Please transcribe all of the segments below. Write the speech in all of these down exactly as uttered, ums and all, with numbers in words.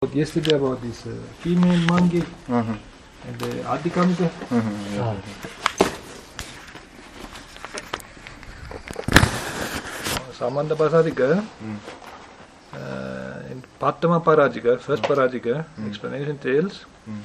Yesterday about this uh, female monkey uh-huh. and the Adikamika. Uh-huh, yeah. Samanda Pasadika, in Patama Parajika, first Parajika, mm. explanation tells mm.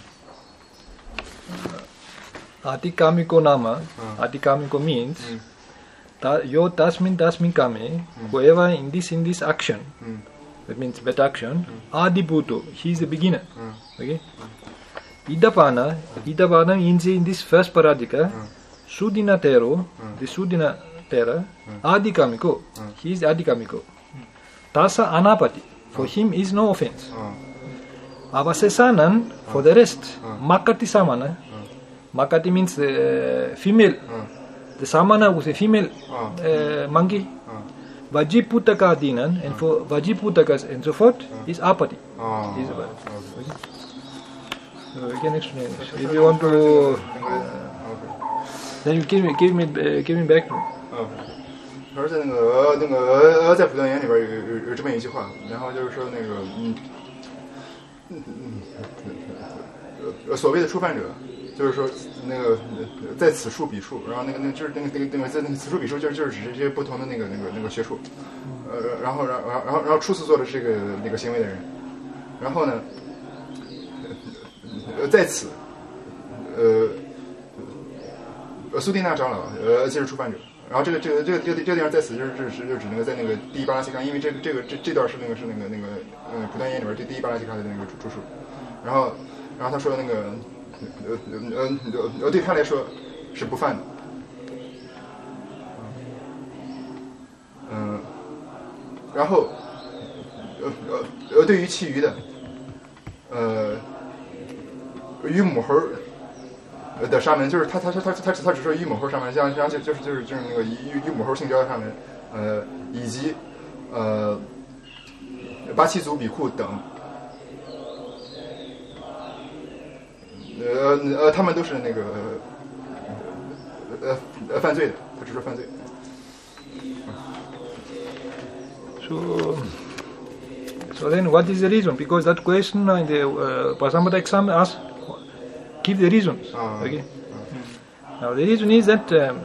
uh, Adikamiko Nama, uh. Adikamiko means mm. ta, Yo Tasmin Tasmin Kame, mm. whoever in this in this action. Mm. That means that action. Mm. Adiputo, he is the beginner. Mm. Okay. Mm. Idapana, Idapana means in this first paradika, mm. Sudina Tero, mm. the Sudina Tera, mm. Adikamiko, mm. he is Adikamiko. Mm. Tasa Anapati, for mm. him is no offense. Mm. Avasesanan, mm. for the rest, mm. Makati Samana, mm. Makati means the uh, female, mm. the Samana was a female mm. uh, monkey. Mm. Vajiputaka Dinan, and for Vajiputakas and so forth, uh. is Apati. Oh. Is okay. So you can explain this. If you want to, uh, then you give me, give me, uh, give me back to me. 而在那个鹅那个鹅鹅在普通言里边有有有这么一句话，然后就是说那个嗯嗯嗯所谓的触犯者。就是说，那个在此处彼处，然后那个那就是那个那个那个在那个此处彼处，就是就是指这些不同的那个那个那个学处，呃，然后然后然后然后初次做的这个那个行为的人，然后呢，呃，在此，呃，呃，苏丁纳长老，呃，就是触犯者，然后这个这个这个这个这个地方在此就是指就指那个在那个第一巴拉西卡，因为这个这个这这段是那个是那个那个呃普段言里边这第一巴拉西卡的那个注述，然后然后他说那个。呃呃呃，对他来说是不犯的。嗯，然后呃呃呃，对于其余的，呃，与母猴的沙门，就是他他他他他他只说与母猴沙门，像像就就是就是就是那个与与母猴性交的沙门，呃，以及呃八七族比库等。呃呃，他们都是那个呃呃犯罪的，他只说犯罪。 So, so then what is the reason? Because that question in the uh, Pasampada exam asks, give the reasons. Uh, okay. Uh, now the reason is that um,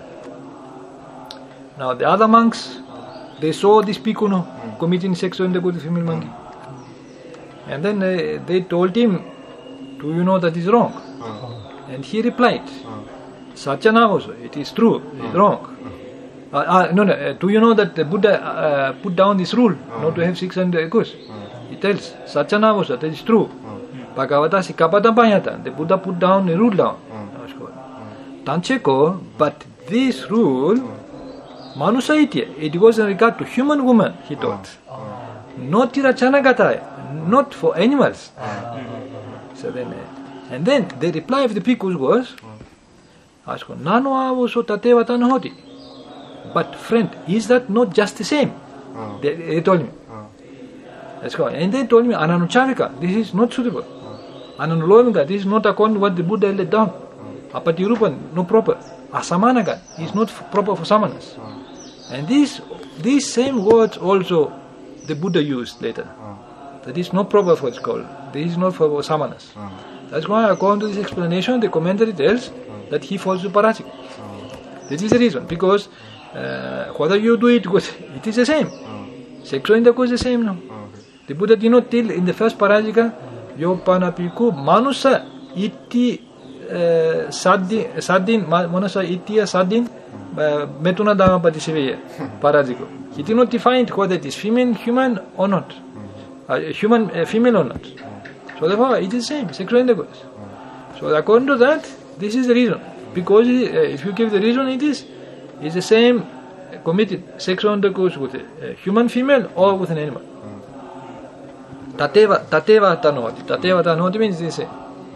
now the other monks they saw this Pikuno uh, committing sexual intercourse with the female monkey, uh, and then they, they told him. Do you know that is wrong? Uh. And he replied, uh. Sachana also, it is true, it is uh. wrong. Uh. Uh, uh, no, no, uh, do you know that the Buddha uh, put down this rule, uh. not to have six hundred course? Uh. He tells, Sachana also, that is true. Uh. Bhagavata Sikapata Panyata, the Buddha put down the rule down. Uh. Tancheko, but this rule, uh. Manusaitya, it was in regard to human woman, he taught. Uh. Uh. Not Tirachanagata, not for animals. Uh. So then, uh, and then the reply of the Bhikkhus was, Asko, Nano avoso tateva tanhoti. But friend, is that not just the same? Uh. They, they told me. Uh. Let's go. And they told me, Ananucharika, this is not suitable. Uh. Ananulovika, this is not according to what the Buddha laid down. Uh. Apatirupan, no proper. Asamanaga is not f- proper for samanas. Uh. And these, these same words also the Buddha used later. Uh. That is not proper for school. This is not for samanas. Uh. That's why, according to this explanation, the commentary tells uh. that he falls to parajika. Uh. This is the reason. Because uh, whether you do it good, it is the same. Uh. Sexual intercourse is the same now. Uh. The Buddha did not tell in the first parajika, Yopana piku manusa iti sadin, sadin manusa iti sadin metuna dhamma patiseveya parajiko. He did not define whether it is female, human or not. Uh, human, uh, female or not. So therefore, it is the same, sexual intercourse. So according to that, this is the reason. Because uh, if you give the reason, it is, it's the same uh, committed sexual intercourse with a, a human female or with an animal. Tateva, tateva tanoti. Tateva tanoti means the same.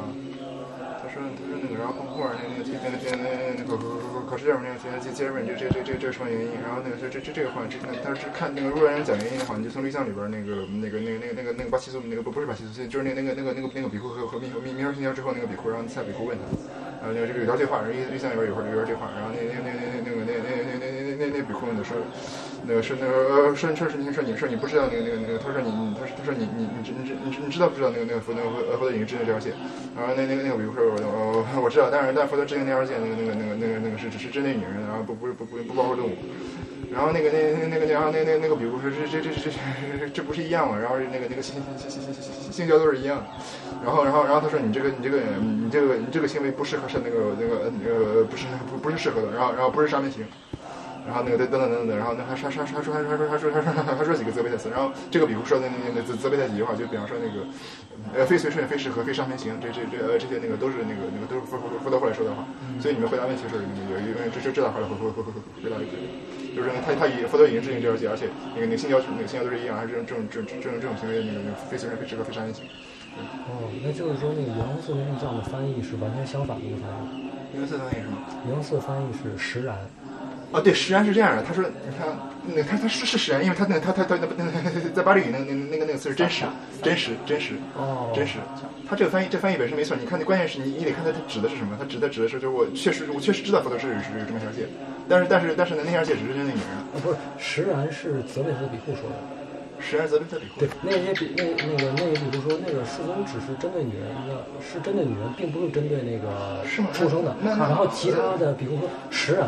考试上面那个接接着问这这这这这是什么原因？然后那个这这这这个话，这他是看那个如果让人讲原因的话，你就从律藏里边那个那个那个那个那个那个巴西苏那个不不是巴西苏，就是那个那个那个那个那个比库和和密和密密尔性交之后那个比库，然后赛比库问他，呃那个这个有条对话，然后律藏里边有有有这话，然后那那那那那个那那那那那那那那比库呢说，那个是那个呃说说是你说你说你不知道那个那个那个，他说你他说他说你你你你你你知道不知道那个那个佛那个佛佛陀已经制定这条线，然后那那个那个比如说我我我知道，但是但佛陀制定那条线那个那个那个那个那个是只是针对女人，然后不不不不不包括动物。然后那个那那那个然后那那那个比如说这这这这这这不是一样吗？然后那个那个性性性性性交都是一样的。然后然后然后他说你这个你这个你这个你这个行为不适合是那个那个呃不是不不是适合的，然后然后不是沙门行。然后那个等等等等，然后那还还还还说还说还说还说还说还说几个责备台词，然后这个比如说那那那责责备他几句话，就比方说那个呃非随顺非适合非上面行，这这这呃这些那个都是那个那个都是佛佛佛陀后来说的话，所以你们回答问题的时候，那个有有这这这大话来回回回回回答就可以了，就是他他以佛陀已经制定这条界，而且那个那个性交那个性交都是一样，还是这种这种这种这种这种行为那个非随顺非适合非上面行。 哦，那就是说那个元四那藏的翻译是完全相反的一个翻译。 元四翻译是什么？ 元四翻译是实然。 哦，对，实然是这样的。他说，你看，那他他是是实然，因为他那他他他那那在巴利语那那那个那个词是真实，真实，真实， 哦， 真实。他这个翻译，这翻译本身没错。你看，你关键是你你得看他他指的是什么。他指的指的是，就是我确实我确实知道佛陀是是有这么一条界，但是但是但是呢，那条界只是针对女人。 啊，不是，实然是泽贝特比库说的。 实然泽贝特比库。 对，那些比那那个那个比如说那个世尊只是针对女人的，是针对女人，并不是针对那个畜生的。然后其他的，比如说实然。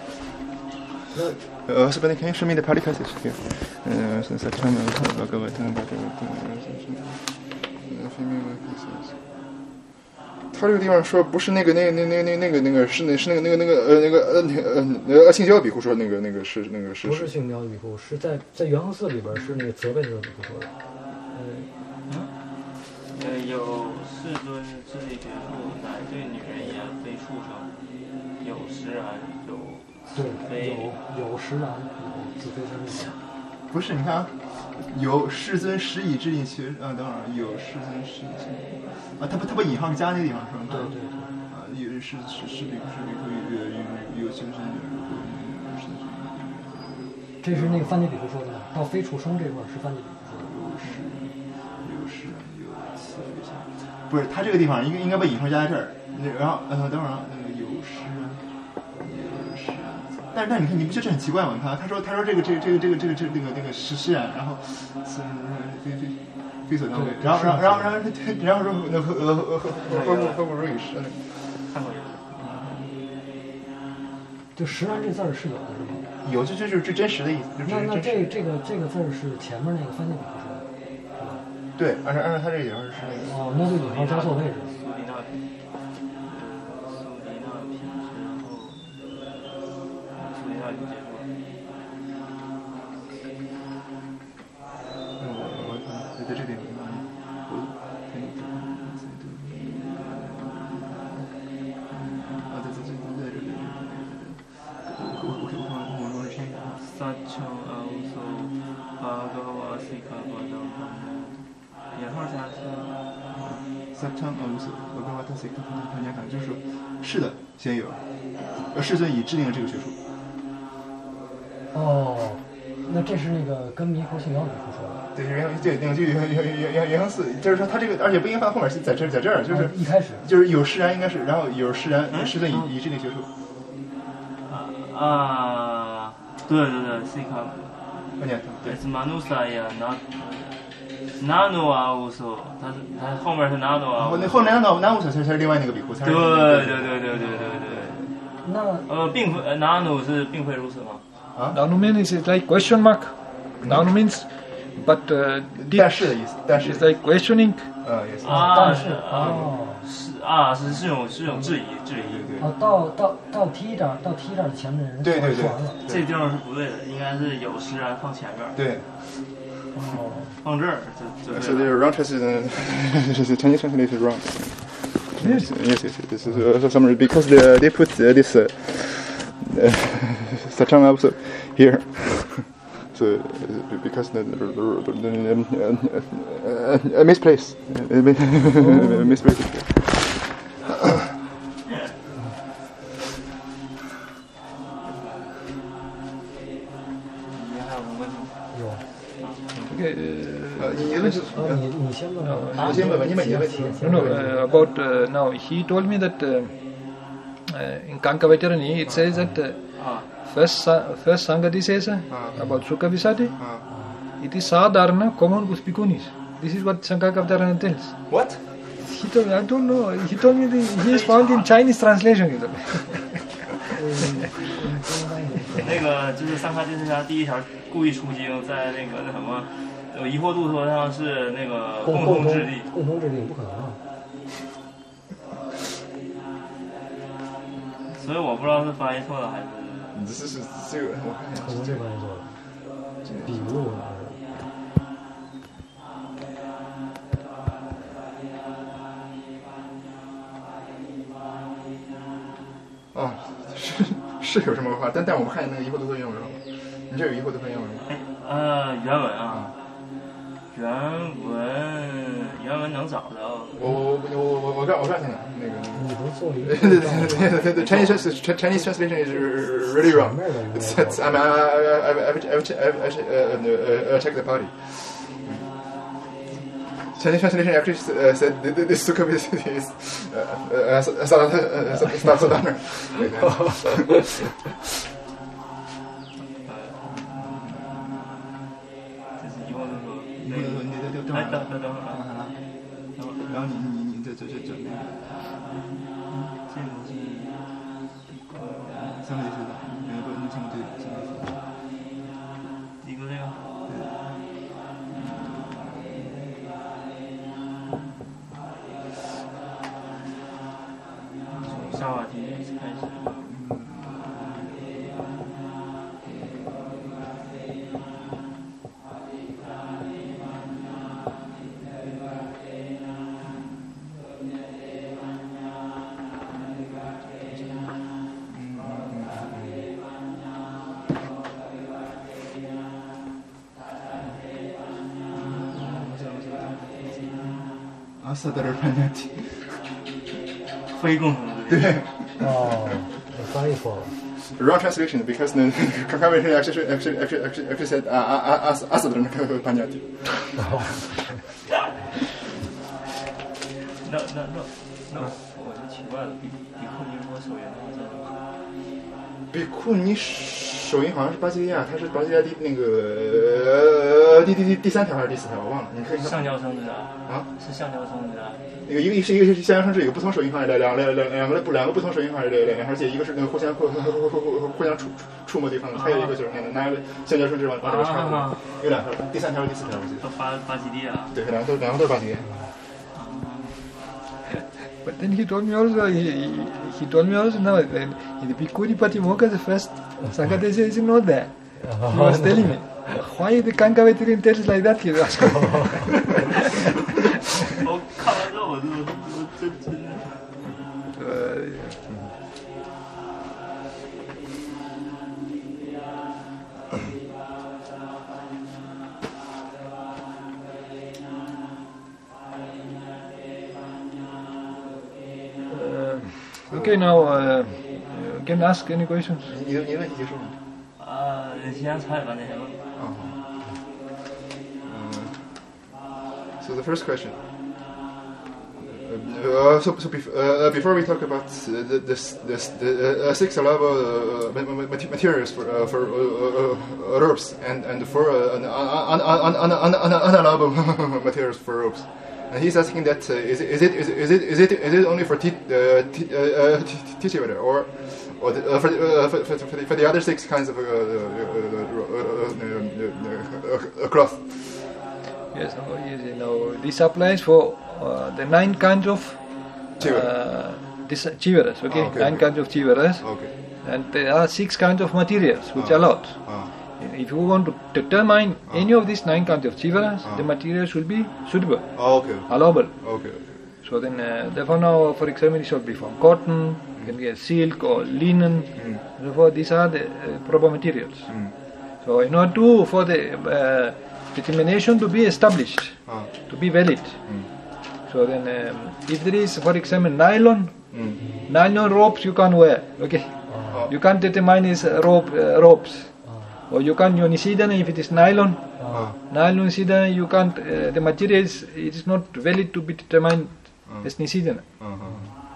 Uh, so, can you show me the Pali passage here? Uh, since I can't remember about the 他这个地方说不是那个那个那那那那个那个是那是那个那个那个呃那个呃呃呃性交比库说那个那个是那个是不是性交比库，是在在元和寺里边是那个责备的比库说的。 嗯呃有世尊智力觉处，乃对女人言非畜生，有实然有。 对，有有实然，有自非真相。 不是，你看啊，有世尊实以制定学啊，等会儿有世尊实以啊，他不他不引号加那个地方是吧？ 对对对。 啊，有是是是比是比有有有修身的。 这是那个范尼比库说的吗？到非畜生这块是范尼比库说的。 有实有实有慈非相。不是，他这个地方应该应该把引号加在这儿，然后呃等会儿啊，那个有实。但是但你看，你不觉得这很奇怪吗？你看，他说他说这个这个这个这个这个这个那个那个是实然，然后是非非非所当为，然后然后然后然后然后说那和和和和和和不如语实。 看过就实然这字儿是有的是吗？ 有，就就就是这真实的意思。 那那这这个这个字儿是前面那个翻译比说的，是吧？ 对，按照按照他这个引号是那个。 哦，那就引号加错位置。 在这点，啊，在在在在这里，我我我我我我是偏的。 萨乔阿乌索巴嘎瓦西卡巴达姆，引号加错。 萨乔阿乌索巴嘎瓦西卡巴达姆，就是说，是的，先有，而世尊已制定了这个学术。 哦，那这是那个跟猕猴性交比库说的。 对，原对那个就原原原原原恒寺，就是说他这个，而且不应该放后面，是在这在这儿，就是一开始就是有释然应该是，然后有释然，世尊以以制定学术。 啊啊，对对对 ，C 卡。 关键对。 是马努萨呀，那纳诺阿乌索，他是他后面是纳诺阿。 那后面纳诺纳乌索才是另外那个比库，才是。 对对对对对对对。 那呃，并非纳诺是并非如此吗？ 啊 Nanu means is like question mark. Nanu means, but uh, 但是的意思，但是 is like questioning. 呃，也是。 啊， 但是哦， 是啊，是是种是种质疑质疑。 对。 哦，到到到 T 这儿，到 T 这儿的前面的人对对对， 说完了。 这地方是不对的，应该是有实然放前面。 对。 哦。 放这儿就就。 So the wrong translation, the Chinese translation is wrong. Yes, yes, yes. This is uh, summary because they they put uh, this. Uh, Uh, Sachang also here, so uh, because the, the, the, the uh, uh, uh, misplaced, uh, misplaced. 呃，你的问题， 你你先问， 我先问问，你问你的问题。 No, no. Uh, about uh, now, he told me that uh, uh, in Kankavatarani it says that uh, first, first Sanghadisesa uh. about Sukha Visati, uh. it is sadharana, common with bhikkhunis. This is what Sankakavtarana tells. What? He told me, I don't know, he told me the, he is found in Chinese translation. He told me. 那个就是三喀金沙第一条故意出经，在那个那什么，有疑惑度说上是那个共同之地， 共同之地不可能啊。 所以我不知道是翻译错了还是。 这是是这个我看一下， 可能是翻译错了。比如哦，是是有这么个话，但但我们看见那个疑惑都是英文了。你这有疑惑都是英文吗？ 哎，呃，原文啊，原文原文能找到。 我我我我我我告我告诉你，那个你不是做了一个对对对 Chinese Chinese translation is really wrong. It's, it's, I mean, I I I I I check the party. Chinese translation actually uh, said this Sukha Visati is sadhana. 这是疑惑度说， 你你等等哎，等等等会儿啊， 然后你你你这这这这那个， 这个是三个地区的，那个那三个对三个地区。 一个这个。下话题开始。 阿萨德尔潘加提， 非共同之地。 对。 哦，我翻译错了。 Wrong translation because the convention actually actually actually actually actually said Asad Panjati. No no no no， 我就奇怪了，比比库尼说手缘的话这种。 比库尼手印好像是巴西利亚，他是巴西利亚第那个第第第第三条还是第四条，我忘了。你可以看。 橡胶生之啊？ 是橡胶生之那个一个是一个是橡胶生之，有不同手印方式，两两两两个不两个不同手印方式，两而且一个是那个互相互互互互相触触摸对方的，还有一个就是那个拿橡胶生之往往这边插的，有两条，第三条和第四条我记得。 巴巴西利亚。 对，两个都两个都是巴西利亚。 But then he told me also, he, he told me also now, that in the Bhikkhuni Patimokkha, the first Sankadesa is not there. He was telling me, why the Kankavetirian tells like that? He was 我看完之后，我就我真真的。 呃。Okay, now uh, you can ask any questions. 你的你的问题结束了。 呃，先猜吧，那些问。 哦。So the first question. Uh, so, so bef- uh, before we talk about uh, this, this, the uh, six allowable uh, materials for uh, for uh, uh, ropes and and for uh, un- un- un- un- un- un- unallowable materials for ropes, and he's asking that uh, is it is it is it is it is it, is it only for t- uh, t- uh, tissue weather or or the, uh, for, uh, for, for, for, the, for the other six kinds of uh, uh, uh, uh, cloth? Yes, no, yes, you know, this applies for uh, the nine kinds of uh, this chivaras, okay? Oh, okay, nine okay. kinds of chivaras. Okay. And there are six kinds of materials which Oh. are allowed. Oh. If you want to determine Oh. any of these nine kinds of chivaras, Oh. the materials will be suitable, Oh, okay. allowable. Okay. So then, uh, therefore now, for example, it should be from cotton, you can get silk or linen. Mm. Therefore, these are the uh, proper materials. Mm. So in order to, for the uh, determination to be established, Oh. to be valid. Mm. So then, um, if there is, for example, nylon, Mm. nylon ropes you can't wear, okay? Oh. You can't determine its uh, rope, uh, ropes. Or you can't use nisidana if it is nylon. Oh. Nylon nisidana, you can't, uh, the material is, it is not valid to be determined Oh. as nisidana. Uh-huh. So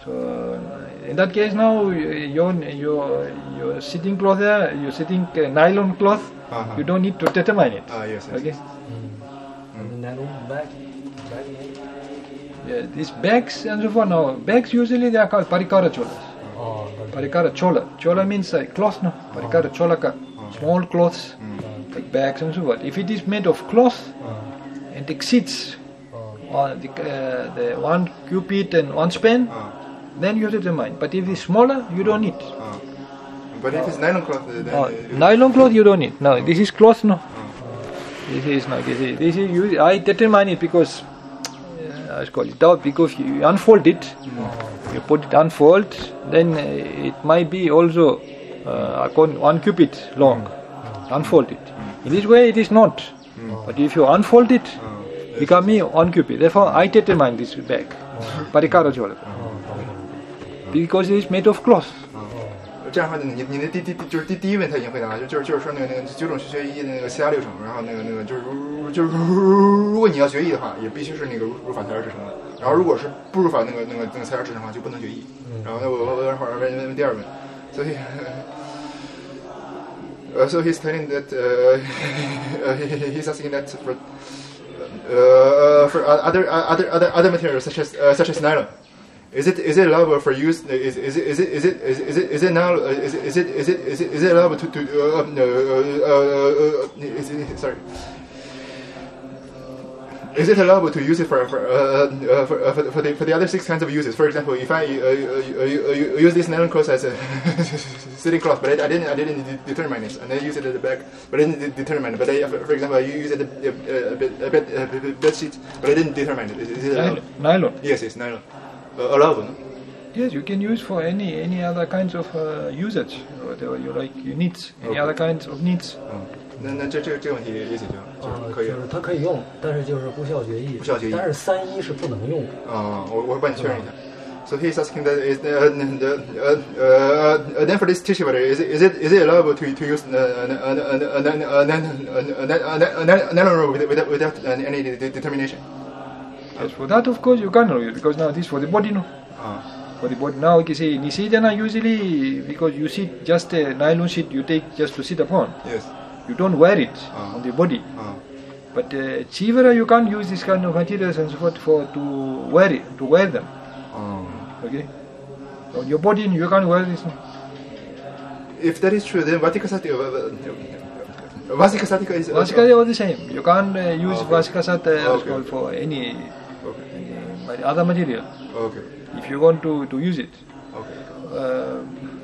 So uh, in that case now your your your sitting cloth there, your sitting uh, nylon cloth, Uh-huh. you don't need to determine it. Ah, yes, yes. Okay. And then back, back. Yeah, these bags and so forth now. Bags usually they are called parikara cholas. Oh, Parikara chola. Chola means uh, cloth, no? Parikara cholaka. Small cloths, like bags and so forth. If it is made of cloth and exceeds uh, the, uh, the one cubit and one span, then you determine. But if it's smaller, you don't need. Uh, but if it's nylon cloth, then Uh, uh, nylon cloth you don't need. No, this is cloth, no. This is no. This is, this is you, I determine it because uh, I call it out because you unfold it. You put it unfold, then uh, it might be also uh, one cubit long. Unfold it. In this way it is not. But if you unfold it, become me one cubit. Therefore I determine this bag. Parikara chola. Because it is made of cloth. 这样的话，你你的第第就是第第一问他已经回答了，就就是就是说那个那个九种学艺的那个其他流程，然后那个那个就是如就是如果你要学艺的话，也必须是那个入入法材料制成的，然后如果是不入法那个那个那个材料制成的话，就不能学艺。然后呢，我我我会儿问问第二问，所以。Uh, so he's telling that uh, uh, he's asking that for uh, for other other other other materials such as uh, such as nylon. Is it is it allowable for use? Is is it is it is it is it is it, is it now? Is it is it is it is it, is it allowable to to uh, uh, uh, uh, is it, sorry? Is it allowable to use it for for uh, uh, for, uh, for, for the for the other six kinds of uses? For example, if I uh, uh, uh, use this nylon cloth as a sitting cloth, but I, I didn't I didn't de- determine it, and I use it as a bag, but I didn't de- determine it. But I, for example, I use it as a, a, bed, a, bed, a bed sheet, but I didn't determine it. Is, is it allowed? Nylon. Yes, yes, nylon. Uh, allowable. No? Yes, you can use for any any other kinds of uh, usage, whatever you like, you need any Okay. other kinds of needs. 嗯，那那这这这个问题也解决了，就是可以了就是。它可以用，但是就是不需要决议。 不需要决议但是三一是不能用的。 啊，我我会帮你确认一下。So he's asking that is uh, the, uh, uh, uh, then for this tissue water, is it is it is it allowable to to use nylon rope without without any de- determination? Yes, for that of course you can use because now this is for the body, no. Ah, For the body now, you can say Nisidana usually because you sit just a nylon sheet you take just to sit upon. yes. You don't wear it Ah. on the body. Ah, But uh, chivara you can't use this kind of materials and so forth for to wear it to wear them. ah. Okay. On your body you can't wear this. No? If that is true, then Vatika Satika, uh, Vasika Satika is. Vasika is all the same. You can't uh, use Okay. Vasika Sat uh, Okay. called for any, Okay. any other material Okay. if you want to, to use it. Okay. Uh,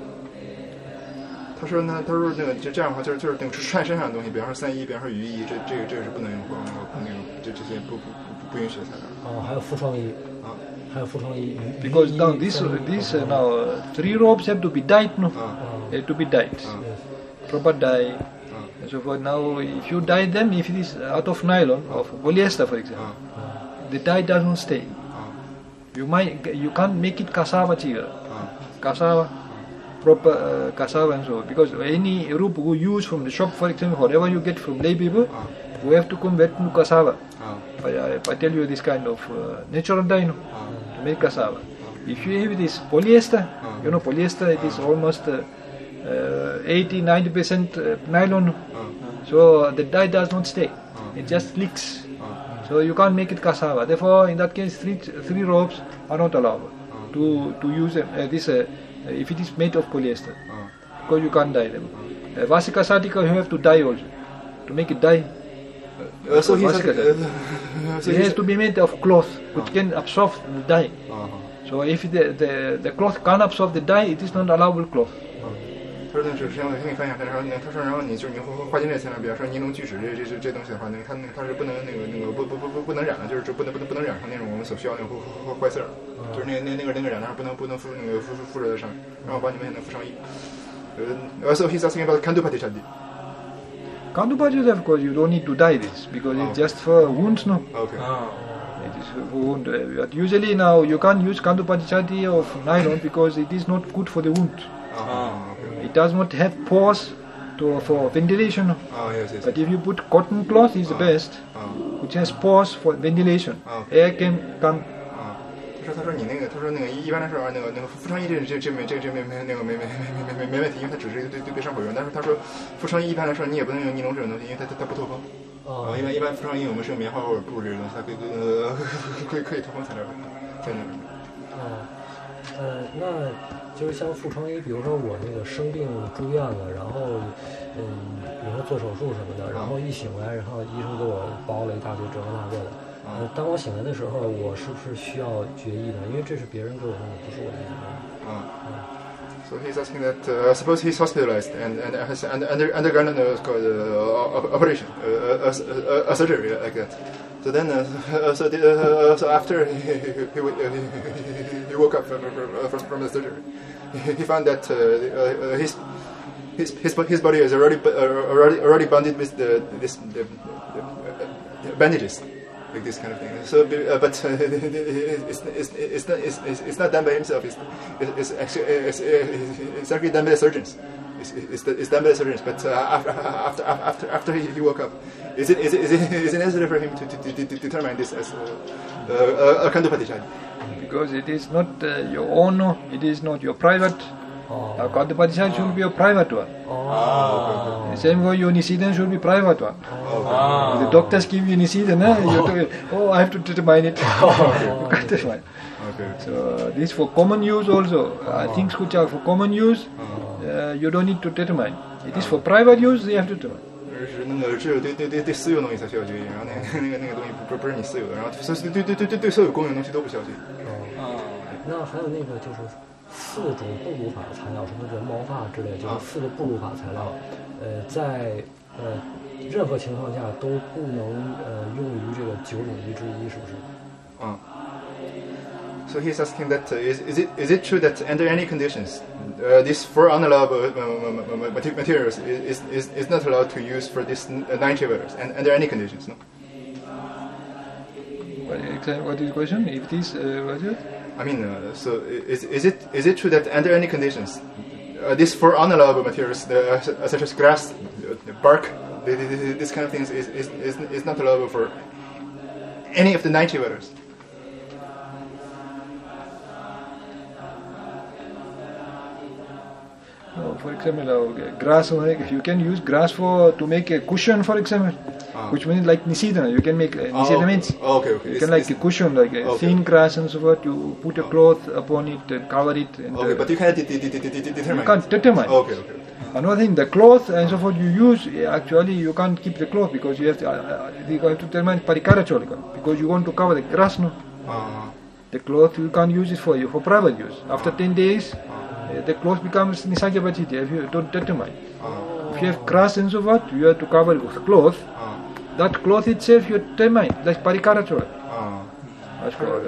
他说呢，他说那个就这样的话，就是就是那个穿身上的东西，比方说三衣，比方说雨衣，这这个这个是不能用或那个那个这这些不不不不允许的材料。 啊，还有服装衣， 啊还有服装衣。 because 雨衣 now this 三衣 this uh, now uh, three ropes have to be dyed, no? 啊 They have to be dyed, Ah. proper dye. 啊 And so forth. Now, if you dye them, if it is out of nylon or polyester, for example, 啊 the dye doesn't stay. 啊 You might you can't make it cassava chiva, 啊 cassava, proper uh, cassava and so on. Because any rope you use from the shop, for example, whatever you get from lay people, Ah. you have to convert to cassava. 啊 If I, if I tell you this kind of uh, natural dye, no, 啊 to make cassava. If you have this polyester, Ah. you know polyester, it is almost uh, uh, eighty to ninety percent uh, nylon. 啊 So the dye does not stay; it just leaks. 啊 So you can't make it cassava. Therefore, in that case, three three ropes are not allowed to to use uh, this uh, if it is made of polyester, 啊 because you can't dye them. Uh, Vasika satika you have to dye also to make it dye. Uh, so he's Vasika asking, satika. uh, so It he's has to be made of cloth which can absorb the dye. 啊 So if the, the the cloth can't absorb the dye, it is not allowable cloth. 他说那只是我给你分享，他说那他说然后你就是你画画金这材料，比方说尼龙聚酯这这这这东西的话，那个它那个它是不能那个那个不不不不不能染的，就是不能不能不能染成那种我们所需要那种坏坏色儿，就是那个那那个那个染料不能不能附那个附附附着在上面，然后我帮你们那附上液。呃，so he's asking about Kandupati Chadi. Kandupajas, of course, you don't need to dye this because it's just for wounds, no. Okay. It is for wound. uh, But usually now you can't use Kandupati chati of nylon because it is not good for the wound. Ah, okay. It does not have pores to for ventilation. no. Ah, yes, yes. But if you put cotton cloth, is the best, Ah, which has pores for ventilation. Okay. Air can come ah, 他说他说你那个他说那个一般来说那个那个腹腔衣这这这没这这没没那个没没没没没没问题，因为它只是对对对伤口用。但是他说腹腔衣一般来说你也不能用尼龙这种东西，因为它它它不透风。啊，一般一般腹腔衣我们是用棉花或者布这种东西，它可以呃可以可以透风材料的。对对对。 啊，呃，那就是像腹腔衣，比如说我那个生病住院了，然后嗯，比如说做手术什么的，然后一醒来，然后医生给我包了一大堆这个那个的。呃，当我醒来的时候，我是不是需要决议呢？因为这是别人给我弄的，不是我自己弄的。 啊。So he's asking that uh, suppose he's hospitalized and and has under, under, undergone a uh, operation, uh, a, a, a surgery like that. So then, uh, so, the, uh, so after he, he, he, he woke up from, from, from the surgery, he found that uh, uh, his his his his body is already already already bounded with the this the, the bandages. Like this kind of thing. So, uh, but uh, it's, it's, it's, not, it's, it's not done by himself. It's, it's actually it's, it's actually done by the surgeons. It's, it's, it's done by the surgeons. But uh, after after after after he woke up, is it is it is it, is it necessary for him to, to, to, to determine this as a, a, a khandapati? Because it is not uh, your own. It is not your private. Oh. A khandapati should be a private one. Oh. The same way your Nisiden should be private one. Oh. The doctors give you Nisiden, eh? You do it. Oh, I have to determine it. You can't determine. Okay. So uh, this for common use also. Uh, things which are for common use, uh, you don't need to determine. It is for private use, you have to determine. 是那个只有对对对对私有东西才需要决议，然后那个那个那个东西不不是你私有的，然后所以对对对对对所有公用东西都不需要决议。 哦，那还有那个就是四种布鲁法材料，什么人毛发之类，就是四个布鲁法材料，呃，在呃任何情况下都不能呃用于这个九种仪之一，是不是？ 嗯。So he's asking that uh, is, is it is it true that under any conditions uh, these four unallowable uh, materials is, is is not allowed to use for this nine chevers and under any conditions? No. What is the question? If this uh, what is it? I mean, uh, so is is it is it true that under any conditions uh, these four unallowable materials, uh, such as grass, uh, bark, this kind of things is is is, is not allowable for any of the nine chevers? Oh, for example, uh, grass. You can use grass for to make a cushion, for example, ah. which means like nisidana. You can make uh, nisidana means oh, okay, okay. you it's, can like a cushion, like a okay. thin grass and so forth. You put a cloth upon it and cover it. And, okay, uh, but you can't de- de- de- de- de- determine. You can't determine. Okay, okay. Another thing, the cloth and so forth you use, actually you can't keep the cloth because you have to, uh, you have to determine parikaracholika because you want to cover the grass, no? Uh-huh. The cloth you can't use it for you for private use. After uh-huh. ten days. The cloth becomes nisagabachiti if you don't determine. Uh, if you have grass and so forth, you have to cover it with cloth. Uh, that cloth itself you determine, like parikarachora. Uh, That's called.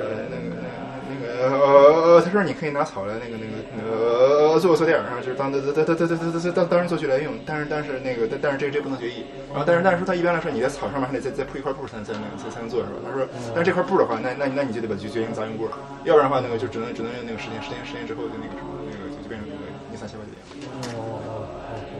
呃，他说你可以拿草来那个那个呃做坐垫，然后就是当当当当当当当当人做去来用，但是但是那个但是这这不能决议。然后但是但是说他一般来说你在草上面还得再再铺一块布才才能才才能做是吧？他说，但是这块布的话，那那那你就得把就决定杂用布了，要不然的话那个就只能只能用那个十天十天十天之后的那个什么那个就变成那个尼萨西巴底。 哦哦哦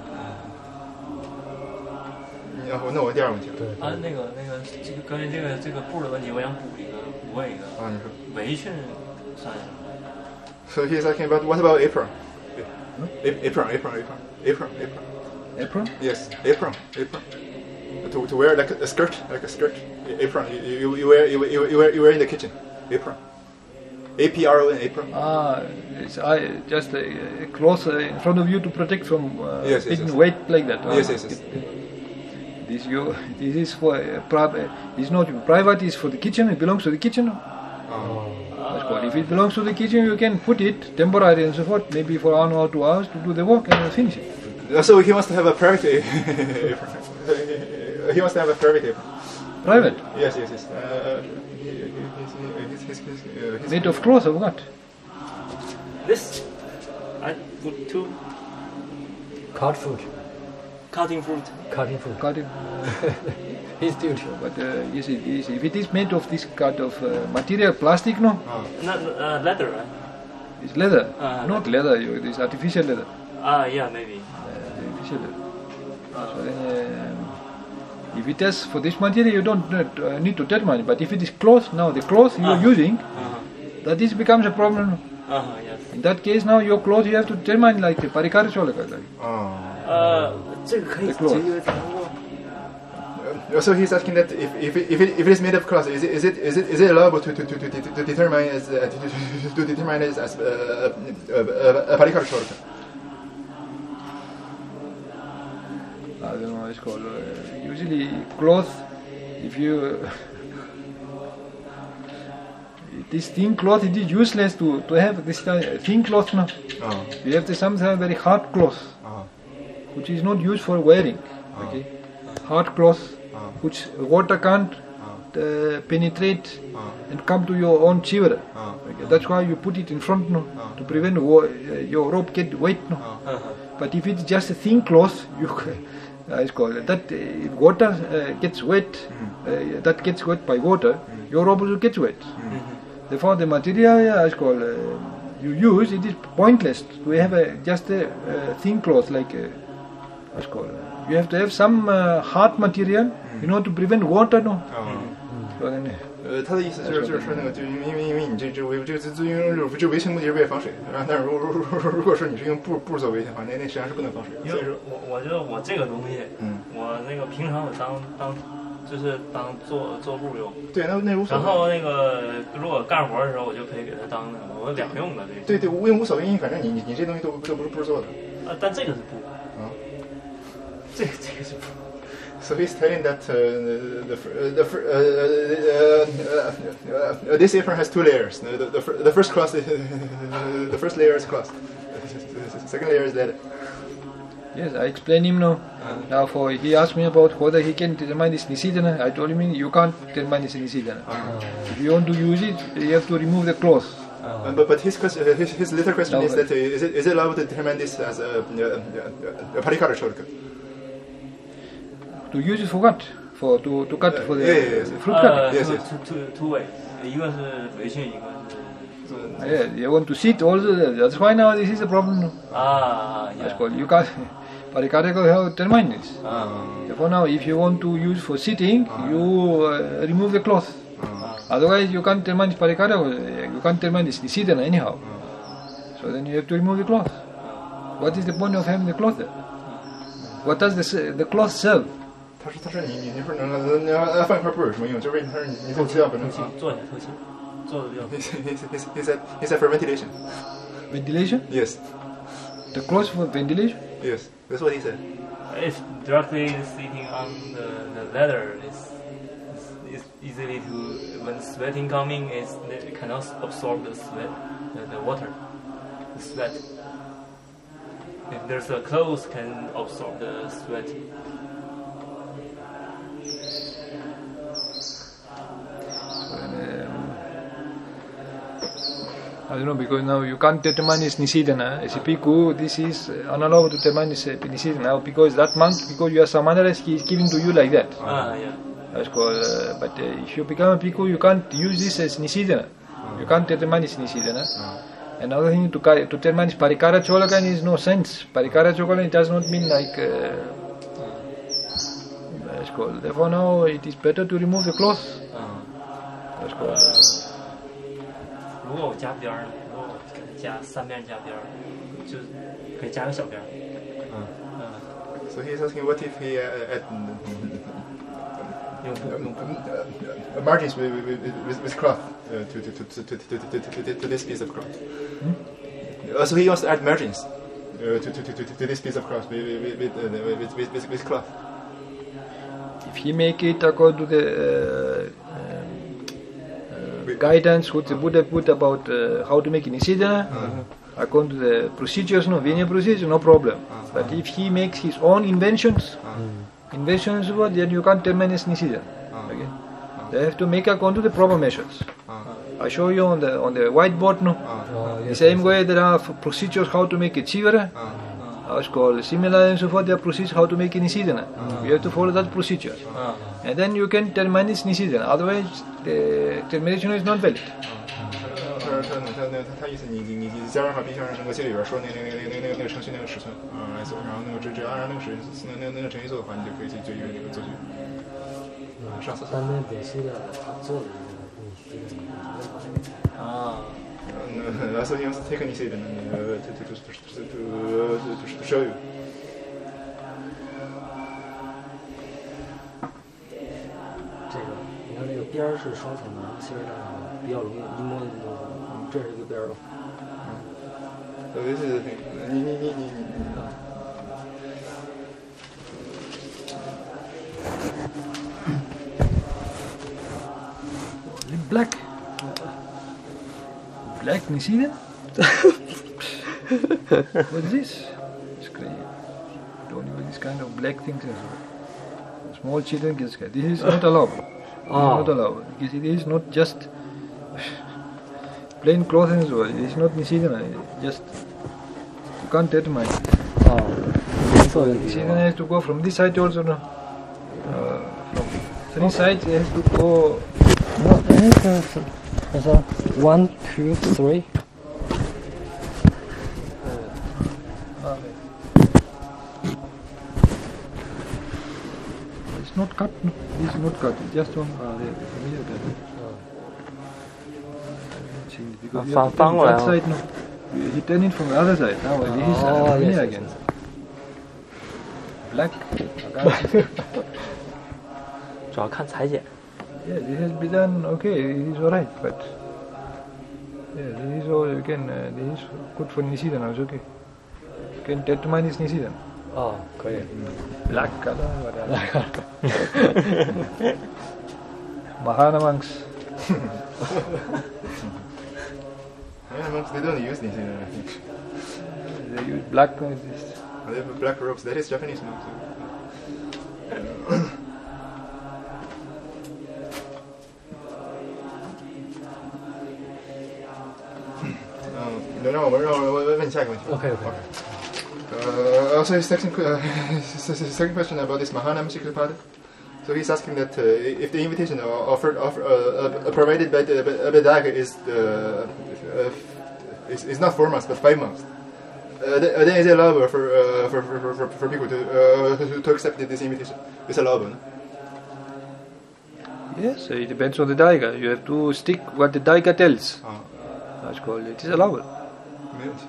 哦。然后那我第二个问题了。 对啊，那个那个这个关于这个这个布的问题，我想补一个，补问一个。 啊，你说。 围裙算什么？ So he's asking about what about apron? Hmm? Apron, apron, apron, apron, apron. Apron? Yes, apron, apron. To to wear like a skirt, like a skirt. Apron. You you, you wear you, you, you wear you wear in the kitchen. Apron. A P R O N, apron. Ah, it's I just a, a cloth uh, in front of you to protect from uh, yes, yes, yes. weight like that. Yes, yes, yes. This you this is for uh, private. This is not private. It's for the kitchen. It belongs to the kitchen. Oh. If it belongs to the kitchen, you can put it temporarily and so forth, maybe for one or two hours to do the work and finish it. So he wants to have a private apron. He wants to have a private apron. Private? Yes, yes, yes. Uh, his, his, his, uh, his Made of cloth or what? This, I put two. Cut fruit. Cutting fruit. Cutting fruit. Cutting. His duty. But uh, yes, it is, if it is made of this kind of uh, material, plastic, no? Oh. Not uh, leather, right? It's leather. Uh, not leather. You, it is artificial leather. Ah, uh, yeah, maybe. Uh, artificial leather. Uh, so then, uh, if it is for this material, you don't uh, need to determine. But if it is cloth, now the cloth you are uh, using, uh-huh. that is becomes a problem. Uh-huh, yes. In that case, now your cloth you have to determine like parikara cholaka. Like. 哦。 呃，这个可以节约财物。 Uh, So he's asking that if if it, if it, if it is made of cloth, is it is it is it is it allowable to to to to, to determine as uh, to, to, to determine as as uh, uh, a parikara cholaka? I don't know what it's called. Uh, usually cloth, if you this thin cloth, it is useless to to have this thin cloth now. Oh. You have to sometimes very hard cloth, Oh. which is not used for wearing. Okay, hard cloth, which water can't uh, penetrate and come to your own chivra. Okay, that's why you put it in front no, to prevent wa- uh, your rope get wet. No. But if it's just a thin cloth, you uh, it's called that uh, if water uh, gets wet, uh, that gets wet by water, your rope will get wet. Therefore, the material uh, it's called uh, you use, it is pointless to have a, just a uh, thin cloth like a, it's called. You have to have some uh, hard material in order to prevent water. No. So then, uh, 呃，他的意思就是就是说那个，就因为因为因为你这这围这个这用这这围裙目的是为了防水，然后但是如如如如果说你是用布布做围裙的话，那那实际上是不能防水的。 因为所以说， 我我觉得我这个东西， 嗯， 我那个平常我当当就是当做做布用， 对，那那无所谓。 然后那个如果干活的时候，我就可以给它当那个我两用的这个。 对对，无无所谓，因为反正你你你这东西都都不是不是做的。 啊，但这个是布， 啊， 这个这个是布。 So he's telling that uh, the the, the uh, uh, uh, uh, this apron has two layers. The the, the, the first cloth, the first layer is cloth. The second layer is leather. yes, I explained him now. Now, for he asked me about whether he can determine this nisidana. I told him you can't determine this nisidana. If you want to use it, you have to remove the cloth. Uh, but but his question, his, his little question No, is that uh, is it is it allowed to determine this as a, a, a parikara cholaka? To use it for what? For to to cut for the yeah, yeah, yeah. fruit 呃 cut. Yes, two yes. two two two way，一个是围裙，一个是做 Yeah, you want to sit also. That's why now this is a problem. No? 啊 That's ，yeah， called you can't. Parikara have determined this. 啊 Therefore now, if you want to use for sitting, you uh, remove the cloth. Otherwise, you can't determine parikara. You can't determine this nisidana anyhow. So then you have to remove the cloth. What is the point of having the cloth there? What does the the cloth serve? 他说他说你你你不是能能能放一块布有什么用？就是为他说你你透气啊，不能透气，做起来透气，做的比较。 He he he said he said for ventilation. Ventilation? Yes, The cloth for ventilation? yes, that's what he said. If directly sitting on the, the leather, it's, it's, it's easily to when sweating coming, it's, it cannot absorb the sweat, the, the water, the sweat. If there's a clothes can absorb the sweat. I don't know, because now you can't determine this nisidana. As a bhikkhu, this is unallowed to determine this nisidana. Now, because that monk, because you are samanara, he is giving to you like that. Ah, yeah. That's called, uh, but uh, if you become a bhikkhu, you can't use this as nisidana. You can't determine this nisidana. Another thing, to, to determine this parikara cholaka is no sense. Parikara cholaka does not mean like, uh, that's called, therefore now it is better to remove the cloth. That's called. 如果我加边儿呢？如果我给它加三边加边儿，就可以加个小边儿。嗯嗯， So he's asking what if he uh, add 用布用布。 uh, margins with with, with, with cloth uh, to, to, to, to, to, to, to, to, to this piece of cloth. Uh, so he wants to add margins uh, to, to, to, to, to this piece of cloth with with with, uh, with, with, with, with cloth. If he make it according to the uh, uh, guidance what the Buddha put about uh, how to make it nisidana, according to the procedures, no Vinaya procedure, no problem. But if he makes his own inventions, inventions, then you can't determine his nisidana. Okay? They have to make according to the proper measures. I show you on the on the whiteboard, no. The same way there are procedures how to make a chivara. It's called similar and so forth. There are procedures how to make a nisidana. You have to follow that procedure, and then you can determine this nisidana. Otherwise, the termination is not valid. 他他他那他他意思你你你你加上法必须按那个经里边说那那那那那那个那个程序那个尺寸啊来做，然后那个只只要按照那个尺那那那个程序做的话，你就可以去就一个那个做去上厕所。 但那本书的他做的这个东西， 啊。 Uh, so he wants to take an Nisiden uh, to, to, to, to, to, to, to show you. 这个，你看这个边儿是双层的，其实这样比较容易一摸就能懂。这是一个边儿。 So this is the thing. 你你你你你。 Black. Black, you see that? What's this? It's crazy. Don't use this kind of black things. Small children get scared. This is not allowed. This is not allowed. Because it is not just plain cloth and so on. It is not Nishidan. Just you can't determine. Nishidan has to go from this side also. No? Uh, from three sides, it has to go. No, it's a one, two, three. It's not cut. No. It's not cut. It's just one. Uh, there. Here, there. Because you have to turn that side. No. He turned it from the other side. Now this is uh, yes, here yes, again. Yes. Black. 主要看裁剪。 Yeah, this has been done. Okay, it is alright, but yeah, this is all you can. Uh, this is good for Nishidan. Also, okay. You can determine this Nishidan. 啊，可以。 Black color, whatever. Mahana monks. Mahana monks, they don't use these. I think. They use black like this. They have black robes. That is Japanese monks. No, no, we're no. Let me check. Okay, okay. Uh, also, his second, uh, his second question about this Mahana Mishikupada. So he's asking that uh, if the invitation offered, offer, uh, uh, provided by the Abedaka is the uh, is, is not four months but five months, uh, then is it allowable for, uh, for, for, for for people to uh, to, to accept this invitation? It's allowable. No? Yes, it depends on the Daiga. You have to stick what the Daiga tells. Uh, That's called. It is allowable. Yes.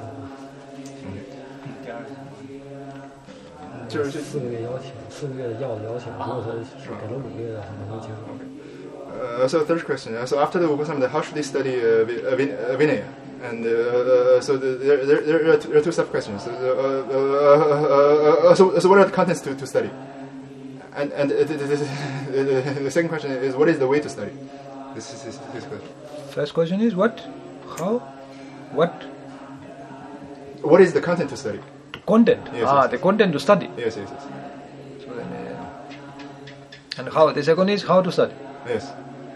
就是四个月邀请，四个月的要的邀请，如果他是给了五个月的话，能够接受。 Uh, so third question. Uh, so after the Upasambhava, how should they study uh, vin, uh, Vinaya? And uh, uh, so the, there, there, there, are two, there are two sub questions. So, uh, uh, uh, so, so what are the contents to, to study? And and uh, the, the, the second question is, what is the way to study? This is this, this question. First question is what, how, what? What is the content to study? Content. Yes, ah, yes. the content to study. Yes, yes, yes. So then, uh, and how? The second is how to study. Yes.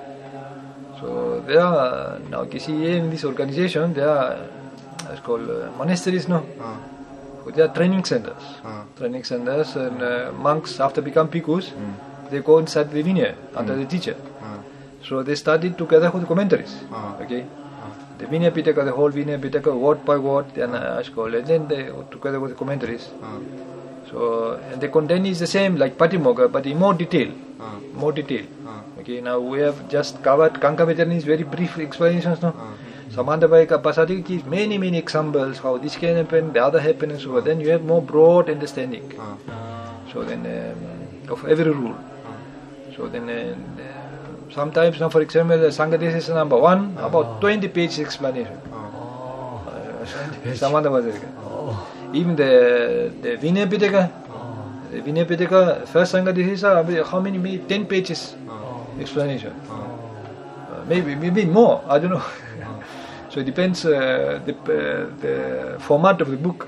So there are now you see in this organization there are it's called uh, monasteries, no? Uh, They are training centers. uh, Training centers and uh, monks after become bhikkhus, mm, they go inside the Vinaya under Mm. the teacher. uh, So they study together with the commentaries. uh, Okay. The Vinaya Pitaka, the whole Vinaya Pitaka, word by word, then uh, it's called, and then they together with the commentaries. uh, So and the content is the same like Patimokkha, but in more detail. uh, More detail. uh, Okay, now we have just covered Kankavitarani's very brief explanations, no? uh, Samanthavayika Pasadi gives many, many examples how this can happen, the other happen, and so on. Then you have more broad understanding. uh, So then, um, of every rule. So then, uh, uh, sometimes, now for example, the Sanghadesa is number one, about twenty page explanation. Oh, Uh, Samanthavayika. Even the the Vinaya Pitaka, the Vinaya Pitaka, first Sanghadesa, how many? Maybe ten pages explanation. Uh, maybe, maybe more. I don't know. So it depends uh, the uh, the format of the book.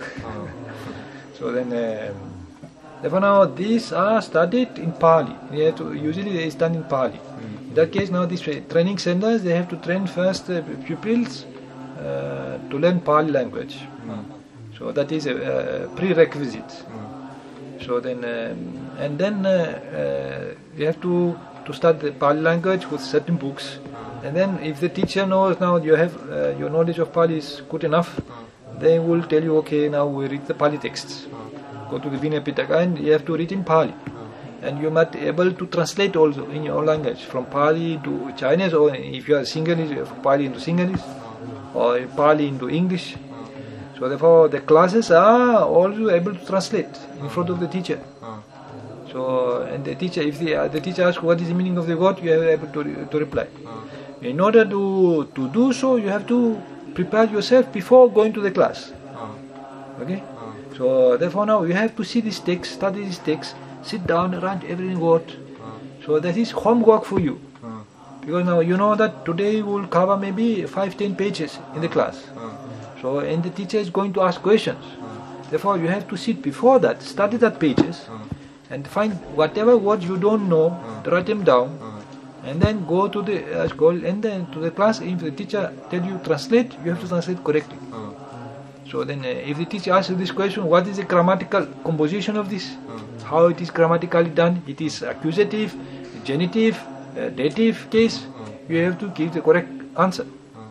So then, um, therefore now these are studied in Pali. You have to, usually it's done in Pali. In that case, now these training centers, they have to train first uh, pupils uh, to learn Pali language. So that is a, a prerequisite. So then, um, and then uh, uh, you have to to start the Pali language with certain books. And then if the teacher knows now you have uh, your knowledge of Pali is good enough, they will tell you, okay, now we read the Pali texts. Go to the Vinaya Pitaka and you have to read in Pali. And you must be able to translate also in your own language from Pali to Chinese, or if you are Sinhalese, from Pali into Sinhalese, or Pali into English. So therefore the classes are also able to translate in front of the teacher. So and the teacher, if the, uh, the teacher asks what is the meaning of the word, you are able to, re- to reply. In order to, to do so, you have to prepare yourself before going to the class. Okay? So therefore now you have to see this text, study this text, sit down, write every word. So that is homework for you. Because now you know that today we will cover maybe five, ten pages in the class. So and the teacher is going to ask questions. Therefore you have to sit before that, study that pages, and find whatever words you don't know, write them down, and then go to the uh, school and then to the class. If the teacher tell you translate, you have to translate correctly. So then uh, if the teacher asks you this question, what is the grammatical composition of this? How it is grammatically done? It is accusative, genitive, uh, dative case. You have to give the correct answer.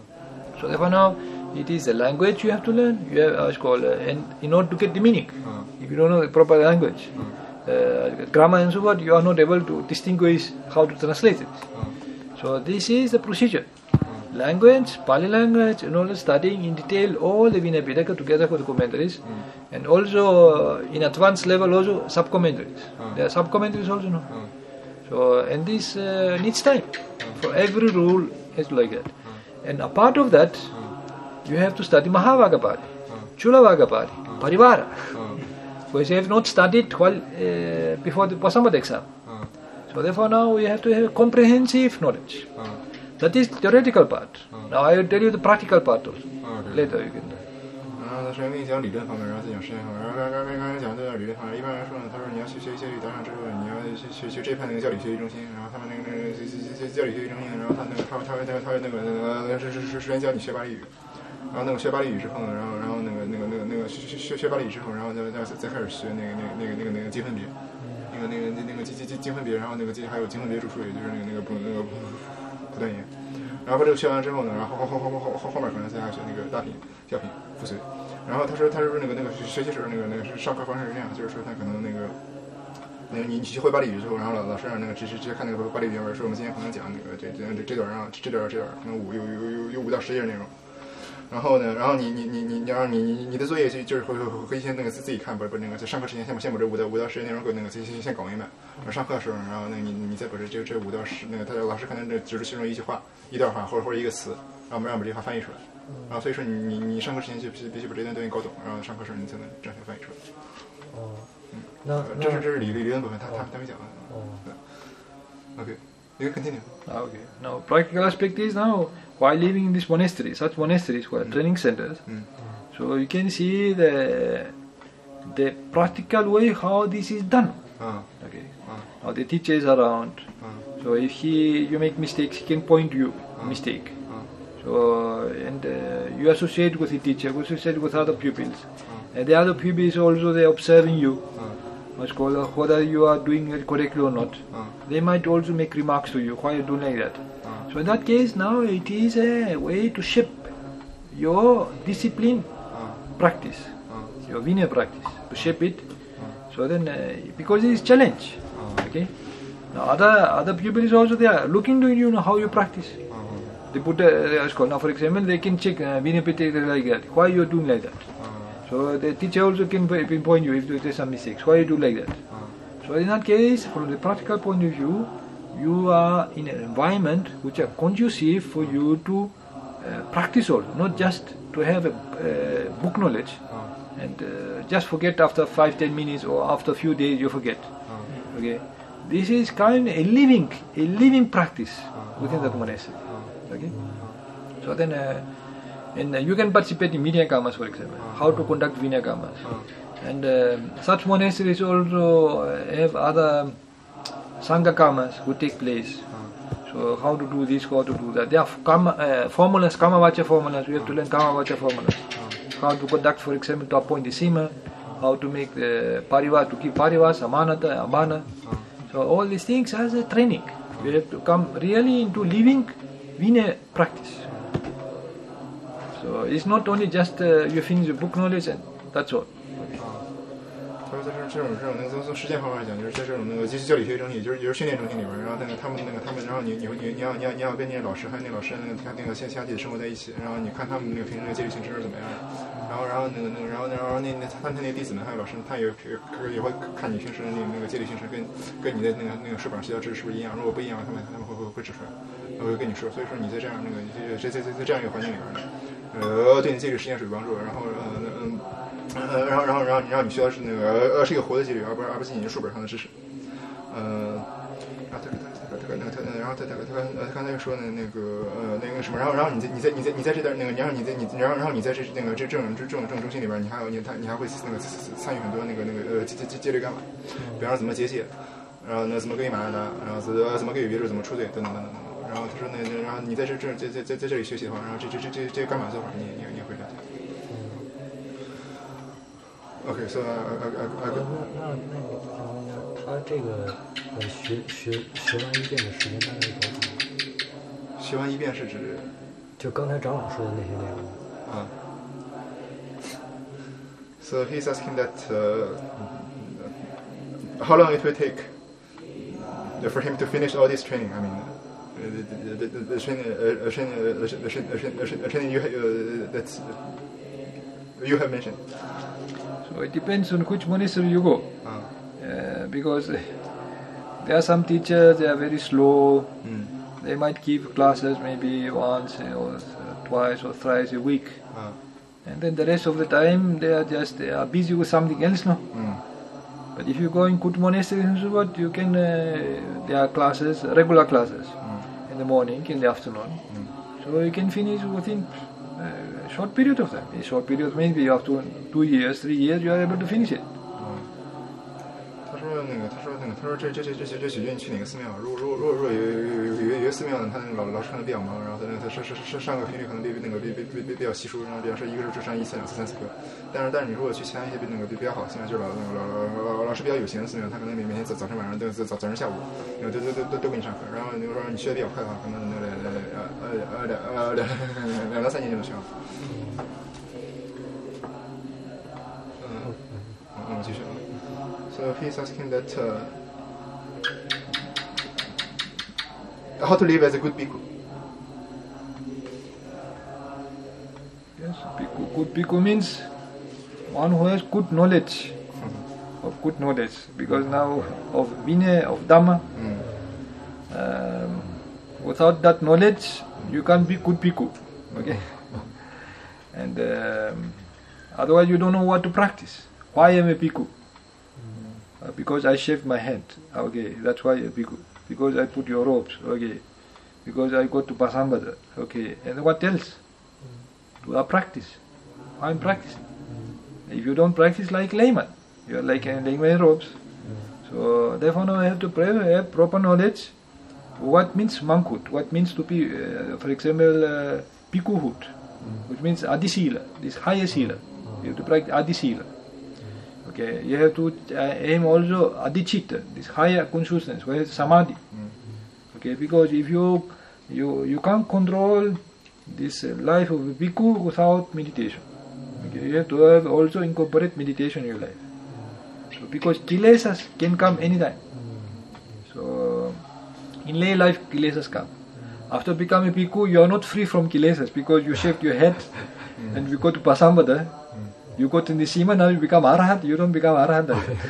So therefore now it is the language you have to learn. You have uh, called, uh, and in order to get the meaning, if you don't know the proper language, uh, grammar and so forth, you are not able to distinguish how to translate it. So this is the procedure. Language, Pali language, and also studying in detail all the Vinaya Pitaka together for the commentaries, mm. and also uh, in advanced level also sub-commentaries. Mm. There are sub-commentaries also, no? Mm. So, and this uh, needs time. Mm. For every rule is like that. Mm. And a part of that, mm. you have to study Mahavagga-pali, mm. Chulavagga-pali, mm. Parivara. Mm. Because you have not studied while, uh, before the Pasampada exam. Mm. So therefore now we have to have comprehensive knowledge. Mm. That is theoretical part. Mm. Now I will tell you the practical part also. Okay. Later you can. 然后他首先跟你讲理论方面，然后再讲实践方面。然后刚刚刚刚讲这个理论方面，一般来说呢，他说你要去学学理导向之后，你要去学学这一派那个教理学习中心，然后他们那个那个教教教理学习中心，然后他那个他他他他那个那个是是是首先教你学巴利语，然后那个学巴利语之后呢，然后然后那个那个那个那个学学学学巴利语之后，然后再再再开始学那个那个那个那个那个经分别，那个那个那个经经经经分别，然后那个经还有经分别注述，也就是那个那个不那个不断言。然后把这个学完之后呢，然后后后后后后后面可能再学那个大品、小品、复随。然后他说，他说那个那个学习时候那个那个是上课方式是这样，就是说他可能那个，那个你你学会巴利语之后，然后老老师让那个直直直接看那个巴利原文，说我们今天可能讲那个这这这这段让这段这段可能五有有有有五到十页内容。然后呢，然后你你你你你让你你你的作业就就是会会会先那个自自己看，不不那个在上课之前先把先把这五到五到十页内容给那个先先先搞明白。然后上课的时候，然后那你你再把这这这五到十那个他老师可能这只是其中一句话、一段话或者或者一个词，让我们让把这句话翻译出来。然后所以说你你你上课之前就必须必须把这段东西搞懂，然后上课时候你才能正确翻译出来。 哦，那这是这是理理论部分，他他他没讲完。 哦。 Okay, you can continue. Okay. Now practical aspect is now while living in this monastery, such monasteries were mm. training centers. Mm. So you can see the the practical way how this is done. Uh. Okay. Uh. Now the teacher is around. Uh. So if he you make mistakes, he can point you uh. mistake. So and uh, you associate with the teacher, you associate with other pupils, uh. and the other pupils also they observing you, uh. whether you are doing it correctly or not. Uh. They might also make remarks to you why you do like that. Uh. So in that case, now it is a way to shape your discipline uh. practice, uh. your Vinaya practice, to shape it. Uh. So then, uh, because it is challenge, uh. okay. Now other other pupils also they are looking to you know how you practice. They put a uh, now for example they can check uh, Vinaya Pitaka like that. Why you are doing like that? Uh, so the teacher also can pinpoint you if there is some mistakes. Why you do like that? Uh, so in that case, from the practical point of view, you are in an environment which are conducive for you to uh, practice also, not just to have a uh, book knowledge uh, and uh, just forget after five ten minutes or after a few days you forget. Uh, okay, this is kind of a living a living practice within that monastery. Okay. So then, uh, and uh, you can participate in Vinaya Karmas, for example, how to conduct Vinaya Karmas. And uh, such monasteries also have other Sangha Karmas who take place. So how to do this, how to do that. There are karma, uh, formulas, Kama Vacha formulas. We have to learn Kama Vacha formulas. How to conduct, for example, to appoint the Sima, how to make the Parivar, to keep Parivas, Amanata, Amana. So all these things as a training. We have to come really into living Vinaya practice. So it's not only just uh, you finish the book knowledge and that's all. Okay. 他说在这这种这种那个从从实践方面来讲，就是在这种那个教教理学中心，也就是也就是训练中心里边，然后那个他们那个他们，然后你你你你要你要你要跟那些老师还有那个老师那个他那个下下地生活在一起，然后你看他们那个平时那个戒律形式是怎么样的，然后然后那个那个然后然后那那他他那个弟子们还有老师，他也也会看你平时那个那个戒律形式跟跟你的那个那个书本上学到知识是不是一样，如果不一样，他们他们会会会指出来，会跟你说，所以说你在这样那个在在在在这样一个环境里边呢，呃，对你戒律实践是有帮助，然后呃嗯。呃，然后，然后，然后，然后你需要是那个呃，是一个活的纪律，而不是而不是你书本上的知识。呃，然后他他他他那个他，然后他他他他刚才又说呢那个呃那个什么，然后然后你在你在你在你在这段那个，然后你在你然后然后你在这那个这这种这这种这种中心里边，你还有你他你还会那个参与很多那个那个呃戒戒戒律干嘛，比方说怎么结界，然后那怎么给予马达达，然后怎怎么给予别人怎么出罪等等等等等等。然后他说那然后你在这这在在在在这里学习的话，然后这这这这这些干嘛做法你你你也会了解。OK， 所以呃呃呃呃， 那那那个想问一下，他这个呃学学学完一遍的时间大概是多长？ 学完一遍是指？ 就刚才长老说的那些内容。 啊。So he's asking that uh, how long it will take for him to finish all this training. I mean, the the the, the training uh, training uh, the training, training you uh, that you have mentioned. So it depends on which monastery you go, uh. uh, because there are some teachers, they are very slow. Mm. They might give classes maybe once or twice or thrice a week, uh. and then the rest of the time they are just they are busy with something else, no. Mm. But if you go in good monasteries and so what, you can uh, there are classes, regular classes, mm. in the morning, in the afternoon, mm. so you can finish within a short period of time. A short period, maybe after two years, three years, you are able to finish it. 他说那个，他说那个，他说这这这这这这取决于你去哪个寺庙。如果如果如果如果有有有有有些寺庙呢，他那个老老师可能比较忙，然后他那个他上上上上课频率可能比那个比比比比比较稀疏，然后比方说一个是只上一次两次三次课。但是但是你如果去其他一些那个比比较好的寺庙，就是老那个老老老老师比较有钱的寺庙，他可能每每天早早晨晚上都早早晨下午，然后都都都都都给你上课。然后你说你学的比较快的话，可能那个呃呃呃两呃两两到三年就能学好。嗯嗯，继续啊。So he's asking that uh, how to live as a good bhikkhu. Yes, bhikkhu, good bhikkhu means one who has good knowledge, mm-hmm. of good knowledge, because now of Vinaya, of Dhamma, mm. um, without that knowledge, you can't be good bhikkhu, okay? And um, otherwise you don't know what to practice. Why am I a bhikkhu? Uh, because I shaved my head, okay, that's why a bhikkhu. Because I put your robes, okay. Because I go to Pasambada, okay. And what else? To our practice. I'm practicing. If you don't practice like layman, you are like a layman in robes. So therefore now I have to pray, have proper knowledge. What means monkhood? What means to be, uh, for example, uh, bhikkhuhood, which means Adi-sila, this higher sila. You have to practice Adi-sila. Okay, you have to uh, aim also Adi-chitta, this higher consciousness, where is samadhi. Okay, because if you you you can't control this uh, life of a bhikkhu without meditation. Okay, you have to have also incorporate meditation in your life. So because kilesas can come anytime. So in lay life kilesas come. After becoming a bhikkhu, you are not free from kilesas because you shaved your head and you go to Pasambada. You go to Nisima, now you become Arhat, you don't become Arhat.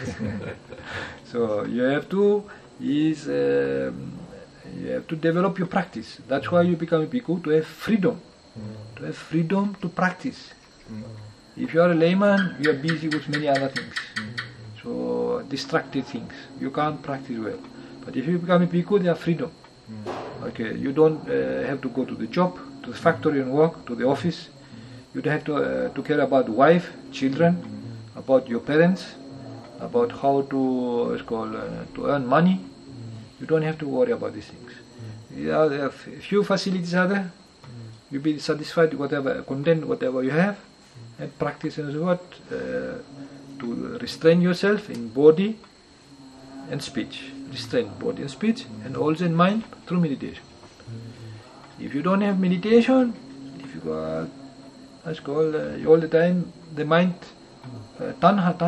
So you have to is um, you have to develop your practice. That's why you become a bhikkhu, to have freedom. Mm. To have freedom to practice. Mm. If you are a layman, you are busy with many other things. Mm. So distracted things. You can't practice well. But if you become a bhikkhu, there is freedom. Mm. Okay, you don't uh, have to go to the job, to the factory and work, to the office. You don't have to, uh, to care about wife, children, mm-hmm. about your parents, about how to, it's called, uh, to earn money. Mm-hmm. You don't have to worry about these things. Mm-hmm. Yeah, there are few facilities are there. Mm-hmm. You be satisfied with whatever content, whatever you have, mm-hmm. and practice and so what, uh, to restrain yourself in body and speech. Restrain body and speech, mm-hmm. and also in mind through meditation. Mm-hmm. If you don't have meditation, if you are That's called uh, all the time the mind uh, tanha tanha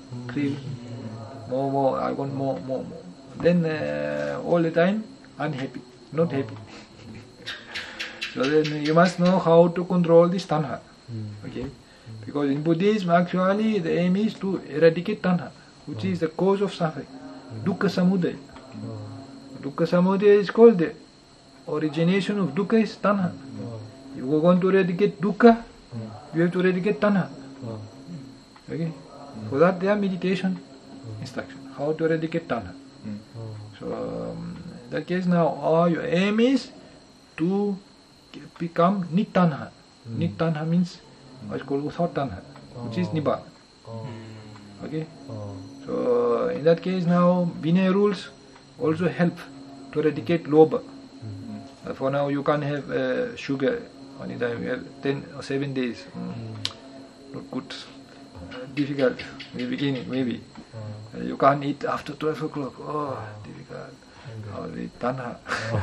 crave more, more. I want more, more, more. Then uh, all the time unhappy, not happy. So then you must know how to control this tanha. Okay, because in Buddhism actually the aim is to eradicate tanha, which is the cause of suffering. Dukkha samudaya. Dukkha samudaya is called the origination of dukkha is tanha. If you want to eradicate dukkha, you have to eradicate tanha. Okay, for that there are meditation instruction how to eradicate tanha. So um, in that case now all your aim is to become nittanha. Nittanha means what's called without tanha, which is nibbana. Okay, so in that case now Vinaya rules also help to eradicate lobha. Uh, for now you can't have uh, sugar only time you have ten or seven days. Mm. Not good. Uh, difficult in the beginning maybe. Uh, you can't eat after twelve o'clock. Oh, difficult. Oh, the tanha.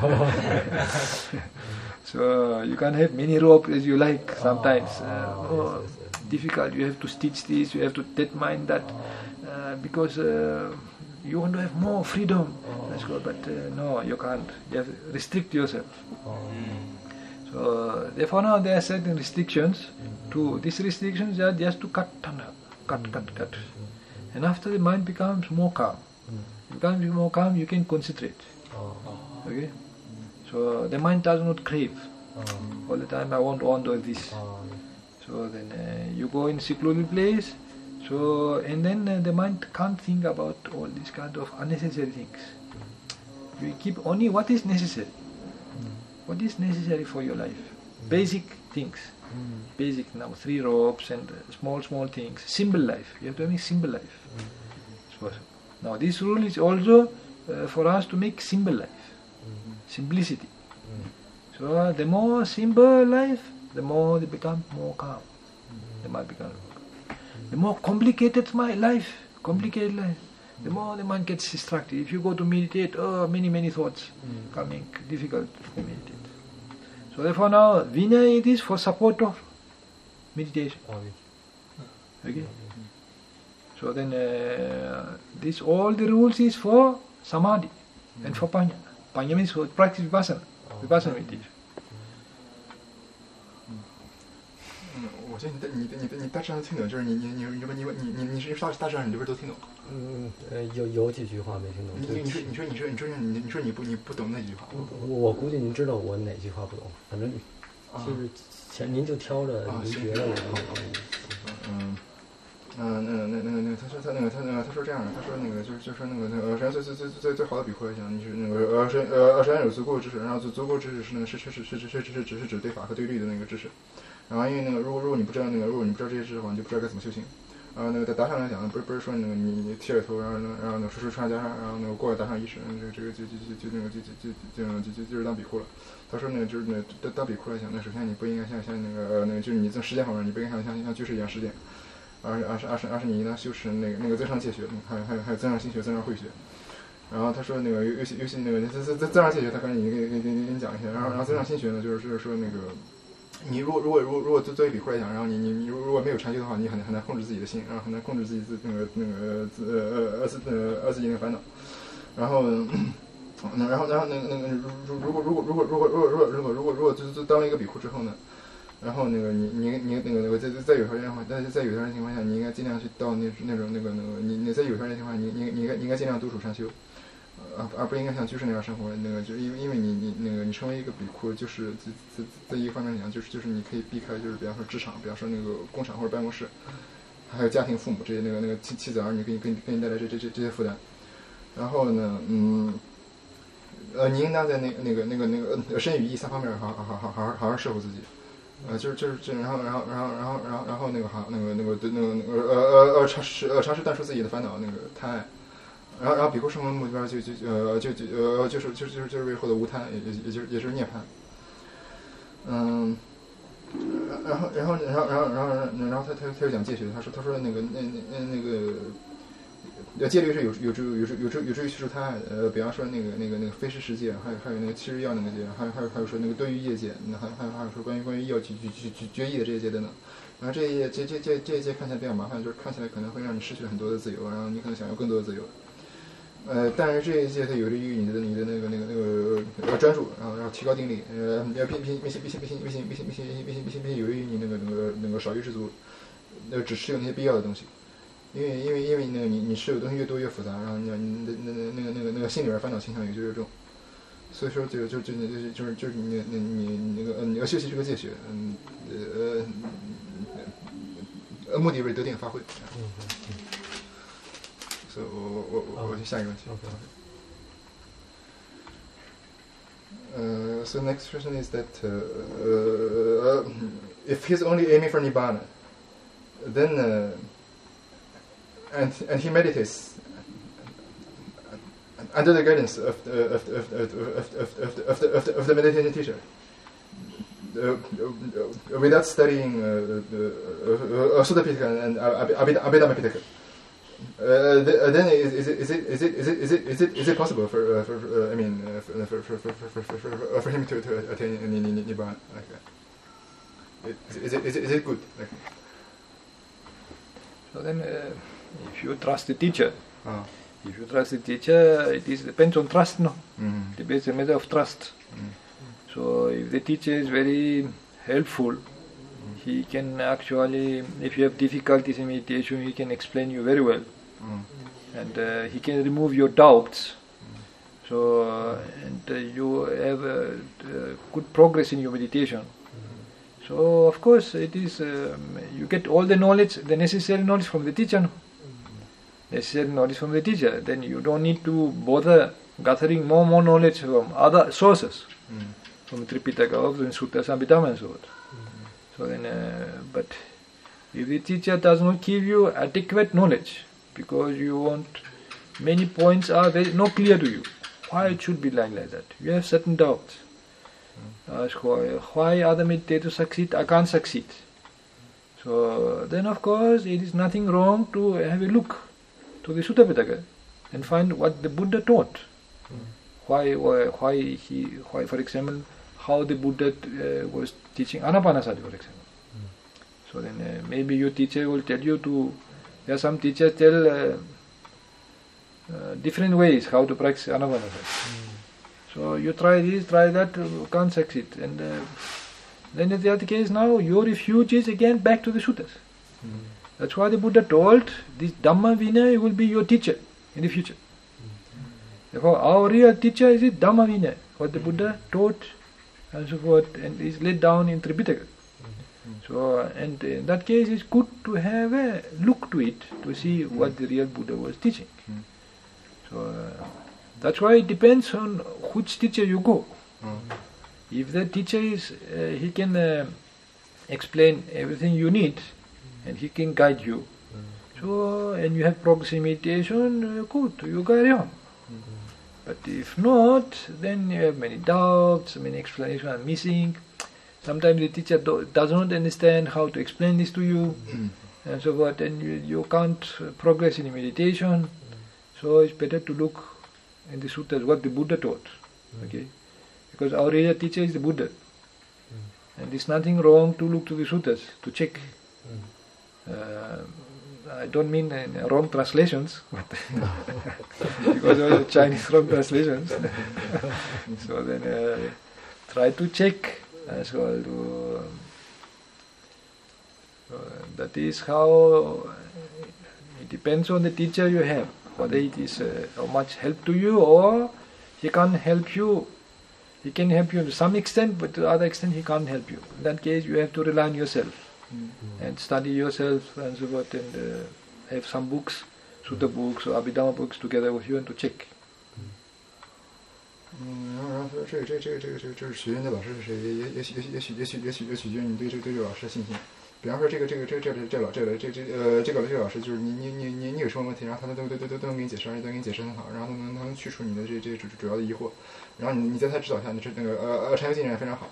So you can't have many rope as you like sometimes. Uh, oh, difficult. You have to stitch this. You have to determine that uh, because uh, you want to have more freedom. That's good. But uh, no, you can't. You have to restrict yourself. So therefore now there are certain restrictions. To these restrictions are just to cut tanha, cut, cut, cut. And after the mind becomes more calm. It becomes more calm, you can concentrate. Okay? So the mind does not crave. All the time I want, want all this. So then uh, you go in secluded place, so and then uh, the mind can't think about all these kind of unnecessary things. You keep only what is necessary. What is necessary for your life? Basic things. Basic now, three ropes and uh, small, small things. Simple life. You have to make simple life. So, now this rule is also uh, for us to make simple life. Simplicity. So uh, the more simple life, the more they become more calm. They might become. The more complicated my life, complicated life, the more the mind gets distracted. If you go to meditate, oh, many, many thoughts coming, difficult to meditate. So therefore now, Vinaya it is for support of meditation. Okay? So then, uh, this all the rules is for Samadhi and for Panya. Panya means for practice Vipassana, Vipassana meditation. 我觉得你的你的你的你大致上听懂，就是你你你你你你你你是大大致上你这边都听懂。 嗯，呃，有有几句话没听懂。 你你说你说你说你说你你说你不你不懂那几句话。 我我估计您知道我哪句话不懂，反正就是前您就挑着您觉得我嗯嗯那那那那那他说他那个他那个他说这样的，他说那个就是就说那个那个首先最最最最最好的比喻来讲，你是那个呃首呃首先有足够知识，然后足足够知识是那个是是是是是是是只是指对法和对律的那个知识。然后因为那个如果如果你不知道那个如果你不知道这些知识的话，你就不知道该怎么修行。然后那个在达上来讲呢，不是不是说那个你你剃了头，然后呢然后呢说说穿袈裟，然后那个过了达上仪式，这个这个就就就就那个就就就就就就就是当比库了。他说那个就是那当当比库来讲，那首先你不应该像像那个呃那个就是你在实践方面，你不应该像像像居士一样实践，而是而是而是而是你应当修持那个那个增上戒学，还有还有还有增上心学，增上慧学。然后他说那个尤其尤其那个增增增上戒学，他刚才你给给给给你讲一下，然后然后增上心学呢，就是就是说那个。你如果如果如果如果作为比库来讲，然后你你你如果没有禅修的话，你很难很难控制自己的心，然后很难控制自己自那个那个自呃呃自呃呃自己那个烦恼。然后，然后然后那个那个如如果如果如果如果如果如果如果如果如果就就当了一个比库之后呢，然后那个你你你那个那个在在有条件的话，但是在有条件情况下，你应该尽量去到那那种那个那个你你在有条件情况下，你你你应该你应该尽量独处禅修。而而不应该像居士那样生活，那个就是因为因为你你那个你成为一个比库，就是在在在一个方面讲，就是就是你可以避开，就是比方说职场，比方说那个工厂或者办公室，还有家庭、父母这些那个那个妻妻子儿女给你给你给你带来这这这这些负担。然后呢，嗯，呃，你应当在那个那个那个那个身语意三方面好好好好好好好摄护自己。呃，就是就是这，然后然后然后然后然后然后那个好那个那个对那个那个呃呃呃尝试呃尝试断除自己的烦恼，那个贪爱。然后，然后比库生活的目标就就呃就就呃就是就是就是就是为获得无贪，也也也就是也就是涅槃。嗯，然后然后然后然后然后然后他他他又讲戒学，他说他说那个那那那个呃，戒律是有有助有助有助有助于叙述它，呃，比方说那个那个那个非实世界，还有还有那个七日药那个界，还有还有还有说那个对于业界，那还还有还有说关于关于药决决决决议的这些等等。然后这一这这这这一些看起来比较麻烦，就是看起来可能会让你失去很多的自由，然后你可能想要更多的自由。呃，但是这一些它有利于你的你的那个那个那个呃专注，然后然后提高定力，呃，要并并并且并且并且并且并且并且并且并且并且有利于你那个那个那个少欲知足，那个只持有那些必要的东西。因为因为因为那个你你持有的东西越多越复杂，然后你你的那那那个那个那个心里边烦恼倾向也就越重，所以说就就就就是就是就是你你你你那个呃你要学习这个戒学，嗯呃呃目的为得定发挥。所以我我我我去下一个问题。Uh, so next question is that uh, uh, if he's only aiming for nibbana, then uh, and and he meditates under the guidance of the of the, of the, of the, of the, of the, of the, of the, of the meditation teacher, uh, uh, without studying uh, uh, uh, Sutta Pitaka and Abhidhamma Pitaka. Uh, then is, is it is it is it is it is it is it is it possible for uh, for uh, I mean uh, for, for, for, for, for, for, for, for him to, to attain nibbana like that? Is it is it is it good? Like, so then, uh, if you trust the teacher, uh, if you trust the teacher, it is depends on trust, no? Mm-hmm. It depends on a matter of trust. Mm-hmm. So if the teacher is very helpful, he can actually, if you have difficulties in meditation, he can explain you very well, mm. and uh, he can remove your doubts. Mm. So uh, and uh, you have uh, uh, good progress in your meditation. Mm. So of course it is um, you get all the knowledge, the necessary knowledge from the teacher. No? Mm. Necessary knowledge from the teacher. Then you don't need to bother gathering more more knowledge from other sources, mm. from Tripitaka, from Suttas, Abhidhamma, and so on. So then, uh, but if the teacher does not give you adequate knowledge, because you want many points are very not clear to you, why it should be like, like that? You have certain doubts. Mm. Ask why, why other meditators succeed, I can't succeed. So then, of course, it is nothing wrong to have a look to the Sutta Pitaka and find what the Buddha taught. Mm. Why, why, why he, why, for example, how the Buddha uh, was teaching Anapanasati, for example. Mm. So then uh, maybe your teacher will tell you to, there are some teachers tell uh, uh, different ways how to practice Anapanasati. Mm. So you try this, try that, uh, can't succeed. And uh, then in the other case now, your refuge is again back to the suttas. Mm. That's why the Buddha told, this Dhamma Vinaya will be your teacher in the future. Mm. Therefore our real teacher is it Dhamma Vinaya, what the Buddha taught and so forth, and is laid down in Tripitaka. Mm-hmm. So, and in that case, it's good to have a look to it to see mm-hmm. what the real Buddha was teaching. Mm-hmm. So, uh, that's why it depends on which teacher you go. Mm-hmm. If the teacher is, uh, he can uh, explain everything you need, mm-hmm. and he can guide you. Mm-hmm. So, and you have progress in meditation, uh, good, you carry on. Mm-hmm. But if not, then you have many doubts, many explanations are missing. Sometimes the teacher do, does not understand how to explain this to you, mm. and so forth, and you, you can't progress in meditation. Mm. So it's better to look in the suttas what the Buddha taught, mm. okay? Because our real teacher is the Buddha, mm. and there's nothing wrong to look to the suttas to check. Mm. Uh, I don't mean uh, wrong translations, but because of the Chinese wrong translations. So then uh, try to check as well. To, um, uh, that is how it depends on the teacher you have, whether it is uh, how much help to you, or he can't help you. He can help you to some extent, but to the other extent he can't help you. In that case, you have to rely on yourself. Mm-hmm. And study yourself and so forth, and uh, have some books, Sutta books or Abhidhamma books together with you and to check. 嗯，然后说这个这个这个这个这个就是学院的老师是谁，也也也许也许也许也许也许也取决于你对这个对这个老师的信心。比方说这个这个这个这个这个老这个这这呃这个这个老师就是你你你你你有什么问题，然后他都都都都都能给你解释，而且都给你解释很好，然后他能他能去除你的这这主主要的疑惑，然后你你在他指导下，你这那个呃呃禅修进展也非常好。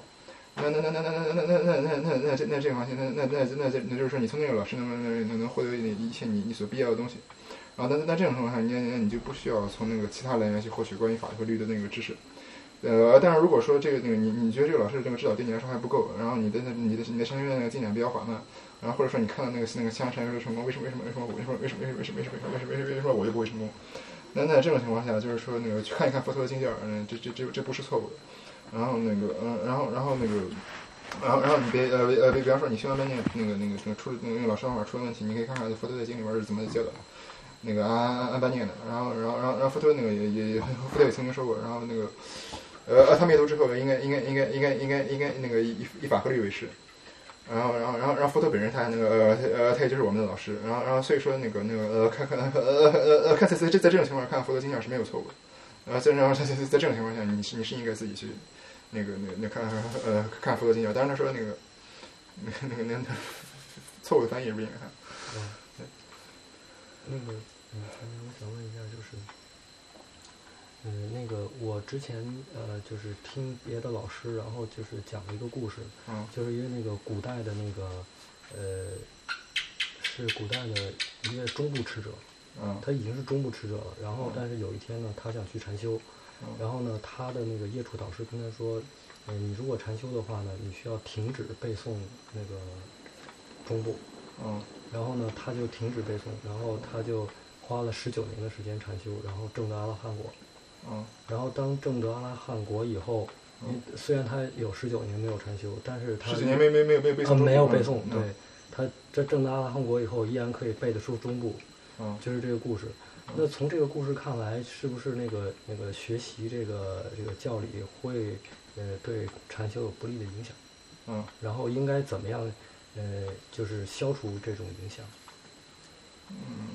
那那那那那那那那那那那那这那这个话题，那那那那那就是说，你从那个老师能能能能获得一切你你所必要的东西。然后那那这种情况下，你你就不需要从那个其他来源去获取关于法律和律的那个知识。呃，但是如果说这个那个你你觉得这个老师的这个指导对你来说还不够，然后你的你的你的升学那个进展比较缓慢，然后或者说你看到那个那个香山成功，为什么为什么为什么为什么为什么为什么为什么为什么为什么为什么为什么我就不会成功？那那这种情况下，就是说那个去看一看佛陀的经典，嗯，这这这这不是错误的。然后那个嗯，然后然后那个。然后，然后你别呃呃，比比方说你学完半年那个那个那个出那个老师方法出了问题，你可以看看佛陀在经里边是怎么教的，那个按按按半念的。然后，然后，然后，然后佛陀那个也也佛陀也曾经说过，然后那个呃他灭度之后应该应该应该应该应该应该那个以以法和律为师。然后，然后，然后，然后佛陀本人他那个呃呃他也就是我们的老师。然后，然后所以说那个那个呃看看呃呃呃看在在在这种情况下看佛陀经典是没有错误的。呃，在然后在在在这种情况下，你是你是应该自己去。那个那那看呃看佛陀经典，当然他说那个那个那个那个错误的翻译也不应该看。 嗯，对。那个嗯，我想问一下，就是嗯，那个我之前呃就是听别的老师，然后就是讲了一个故事， 嗯， 就是因为那个古代的那个呃是古代的一个中部持者， 嗯， 他已经是中部持者了，然后但是有一天呢，他想去禅修。然后呢，他的那个业处导师跟他说：“嗯、呃，你如果禅修的话呢，你需要停止背诵那个中部。” 嗯。 然后呢，他就停止背诵，然后他就花了十九年的时间禅修，然后证得阿拉汉果。 嗯。 然后当证得阿拉汉果以后，嗯、虽然他有十九年没有禅修，但是他十九年没没没有没有背诵、 呃，没有背诵。 嗯、 对，他这证得阿拉汉果以后，依然可以背得出中部。 嗯。 就是这个故事。那从这个故事看来，是不是那个那个学习这个这个教理会呃对禅修有不利的影响？ 嗯， 然后应该怎么样呃就是消除这种影响？ 嗯。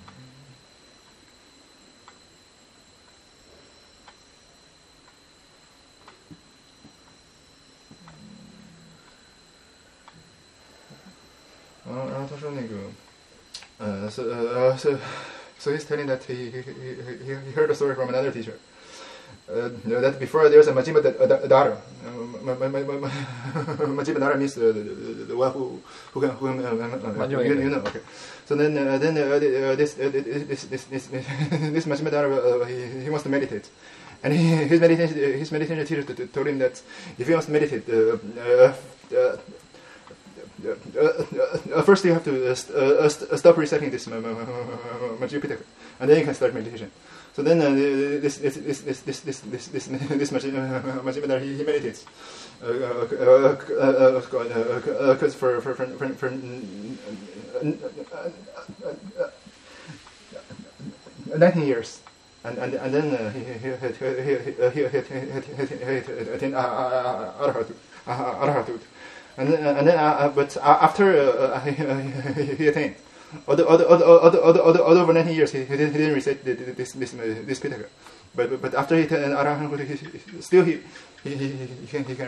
然后，然后他说那个，呃，是呃是。So he's telling that he, he, he, he heard a story from another teacher. Uh, that before there's a Majima Dara. Majima Dara means uh, the, the, the one who, who can, who can uh, you, you know, okay. So then, uh, then uh, this, uh, this, this, this, this Majima Dara, uh, he, he wants to meditate. And he, his meditation, his meditation teacher told him that if he wants to meditate, uh, uh, uh, Uh, uh, uh, first you have to uh, st- uh, st- stop reciting this Majjhima Pitaka, and then you can start meditation. So then uh, this this this this this this this this this Majjhima Dara he, he meditates, because for for for for, for nineteen years, and and and then uh, he he he he he he attained Arahatut. And then, and then, uh, but after uh, he, he attained, other, other, other, other, other, other, other over nineteen years, he, he didn't, he didn't recite this, this, this Pitaka. But, but after he attained Arahant, still he, he, he, he can, he can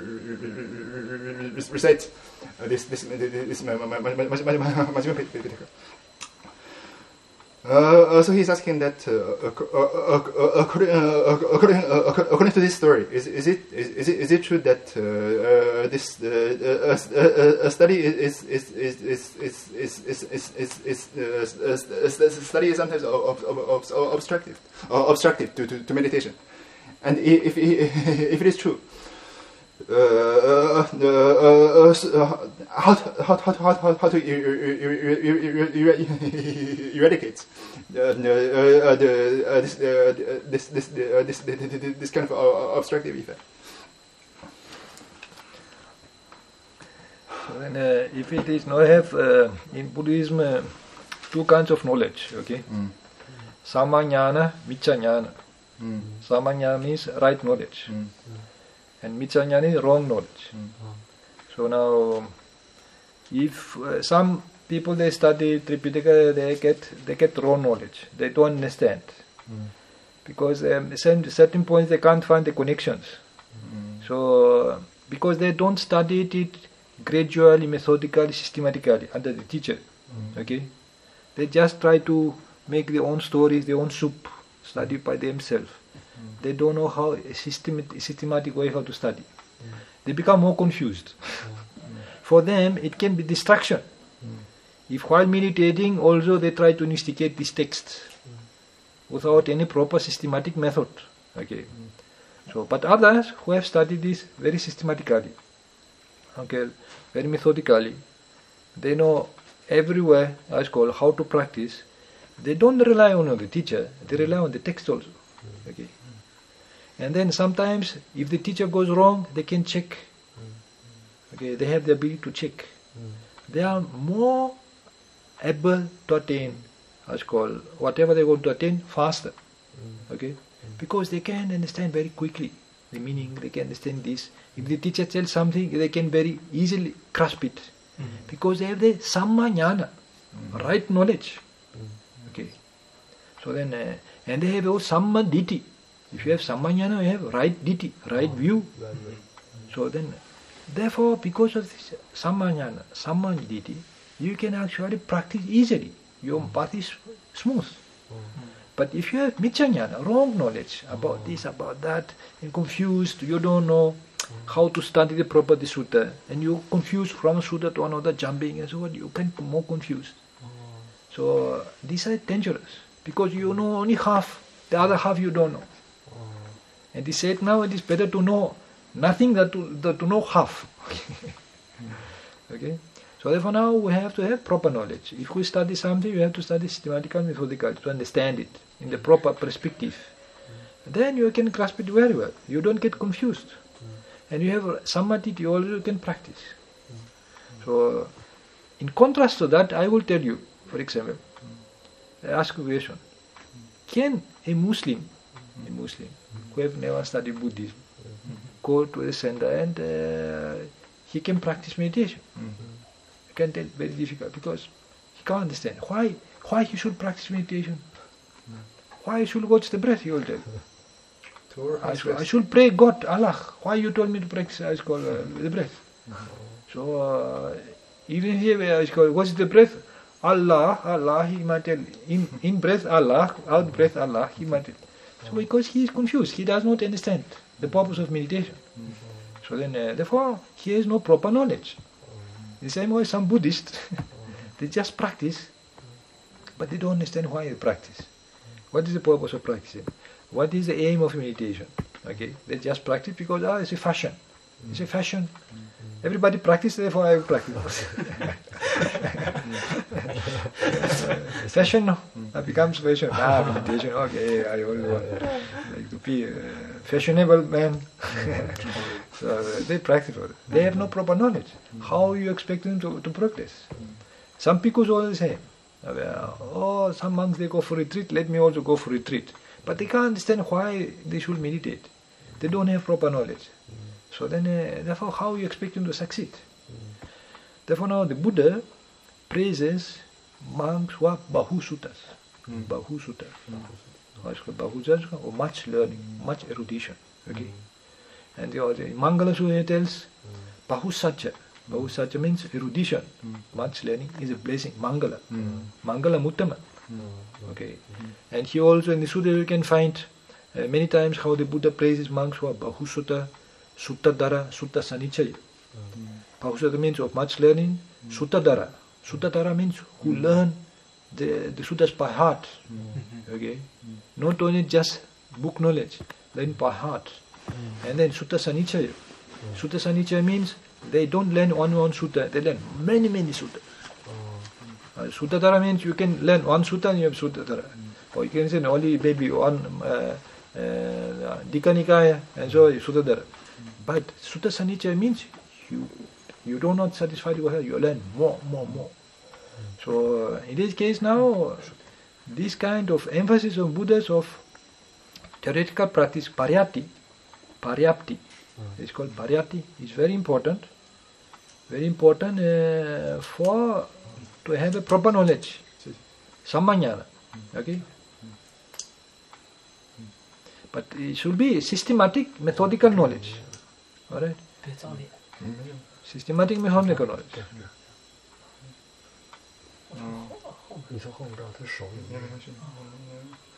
recite this, this, this Majjhima Pitaka. Uh, so he's asking that uh, according, uh, according, uh, according to this story, is, is it is it is it true that uh, uh, this uh, uh, uh, study is is is is is is is is, is, is uh, study is sometimes ob- ob- ob- obstructive or obstructive to, to, to meditation, and if if it is true. Uh, uh, uh, uh, uh, how to, how how how how, how to eradicate uh, uh, the uh, this uh, this this uh, this this kind of obstructive effect? So then, uh, if it is now have uh, in Buddhism uh, two kinds of knowledge, okay? Mm. Samajnana, Miccajnana. Mm. Samajnana means right knowledge. Mm. And Miccajnana is wrong knowledge. Mm. So now, if uh, some people they study Tripitaka, they get they get wrong knowledge. They don't understand mm. because um, at certain points they can't find the connections. Mm. So uh, because they don't study it gradually, methodically, systematically under the teacher. Mm. Okay, they just try to make their own stories, their own soup, study by themselves. They don't know how a systematic, systematic way how to study. they become more confused. For them, it can be distraction. If while meditating also they try to investigate these texts without any proper systematic method. Okay. So, but others who have studied this very systematically, okay, very methodically, they know everywhere, as called, how to practice. They don't rely on the teacher, they rely on the text also. Okay. And then sometimes, if the teacher goes wrong, they can check. Okay, they have the ability to check. They are more able to attain, as called, whatever they want to attain, faster. Okay, because they can understand very quickly the meaning. They can understand this. If the teacher tells something, they can very easily grasp it, because they have the samma jnana, right knowledge. Okay, so then, uh, and they have also samma ditti. If you have samma jnana, you have right ditti, right view. So then, therefore, because of this samma jnana, samma ditti, you can actually practice easily. Your path is smooth. But if you have miccha jnana, wrong knowledge about this, about that, and confused, you don't know how to study the proper sutta, and you're confused from a sutta to another, jumping and so on, you can be more confused. So uh, these are dangerous, because you know only half, the other half you don't know. And he said now it is better to know nothing than to, than to know half. Okay? So therefore now we have to have proper knowledge. If we study something, we have to study systematically, methodically, to understand it in the proper perspective. Then you can grasp it very well. You don't get confused. And you have samadhi, you also can practice. So in contrast to that, I will tell you, for example, I ask a question. Can a Muslim, a Muslim who have never studied Buddhism, go to a center and uh, he can practice meditation? You can tell very difficult, because he can't understand why why he should practice meditation. Why he should watch the breath, he will tell. I should, I should pray God, Allah. Why you told me to practice I call, uh, the breath? So uh, even here I call, what's the breath? Allah, Allah, he might tell. In, in breath Allah, out breath Allah, he might tell. So because he is confused, he does not understand the purpose of meditation. So then, uh, therefore, he has no proper knowledge. The same way some Buddhists, they just practice, but they don't understand why they practice. What is the purpose of practicing? What is the aim of meditation? Okay, they just practice because ah, it's a fashion. It's a fashion. Everybody practices, therefore I will practice. Fashion, no? That becomes fashion. Ah, meditation, okay, I always want like to be a fashionable man. So uh, they practice for it. They have no proper knowledge. How you expect them to, to practice? Some people are the same. Oh, some monks they go for retreat, let me also go for retreat. But they can't understand why they should meditate. They don't have proper knowledge. So then, uh, therefore, how you expect them to succeed? Therefore, now the Buddha praises monks who are Bahusuttas. Mm. Bahusutta. Mm. Bahusutta, or much learning, much erudition. Okay? And the, the Mangala Sutta tells Bahusatcha. Bahusatcha means erudition. Mm. Much learning is a blessing. Mangala. Mm. Mangala Muttama. Mm. Okay. Mm. And here also in the Sutta you can find uh, many times how the Buddha praises monks who are Bahusutta, Suttadhara, Sutta Sanichaya. Mm. Bahusutta means of much learning. Mm. Suttadhara. Suttadhara means who mm. learn the, the suttas by heart. Mm. Okay. Mm. Not only just book knowledge, learn by heart. Mm. And then Sutta Sanichaya. Mm. Sutta Sanichaya means they don't learn one one sutta, they learn many many suttas. Mm. Uh, Suttadhara means you can learn one sutta and you have Suttadhara. Mm. Or you can say only maybe one uh, uh, Dika Nikaya and so Suttadhara. But Sutta Sanichaya means you you do not satisfy yourself, you learn more, more, more. So uh, in this case now, this kind of emphasis of Buddhas of theoretical practice, pariyatti, pariyapti, it's called pariyatti, is very important, very important uh, for to have a proper knowledge, sammajnana, okay? But it should be systematic, methodical knowledge. Alright? Systematic methodical knowledge. 你从后面照，他手里面。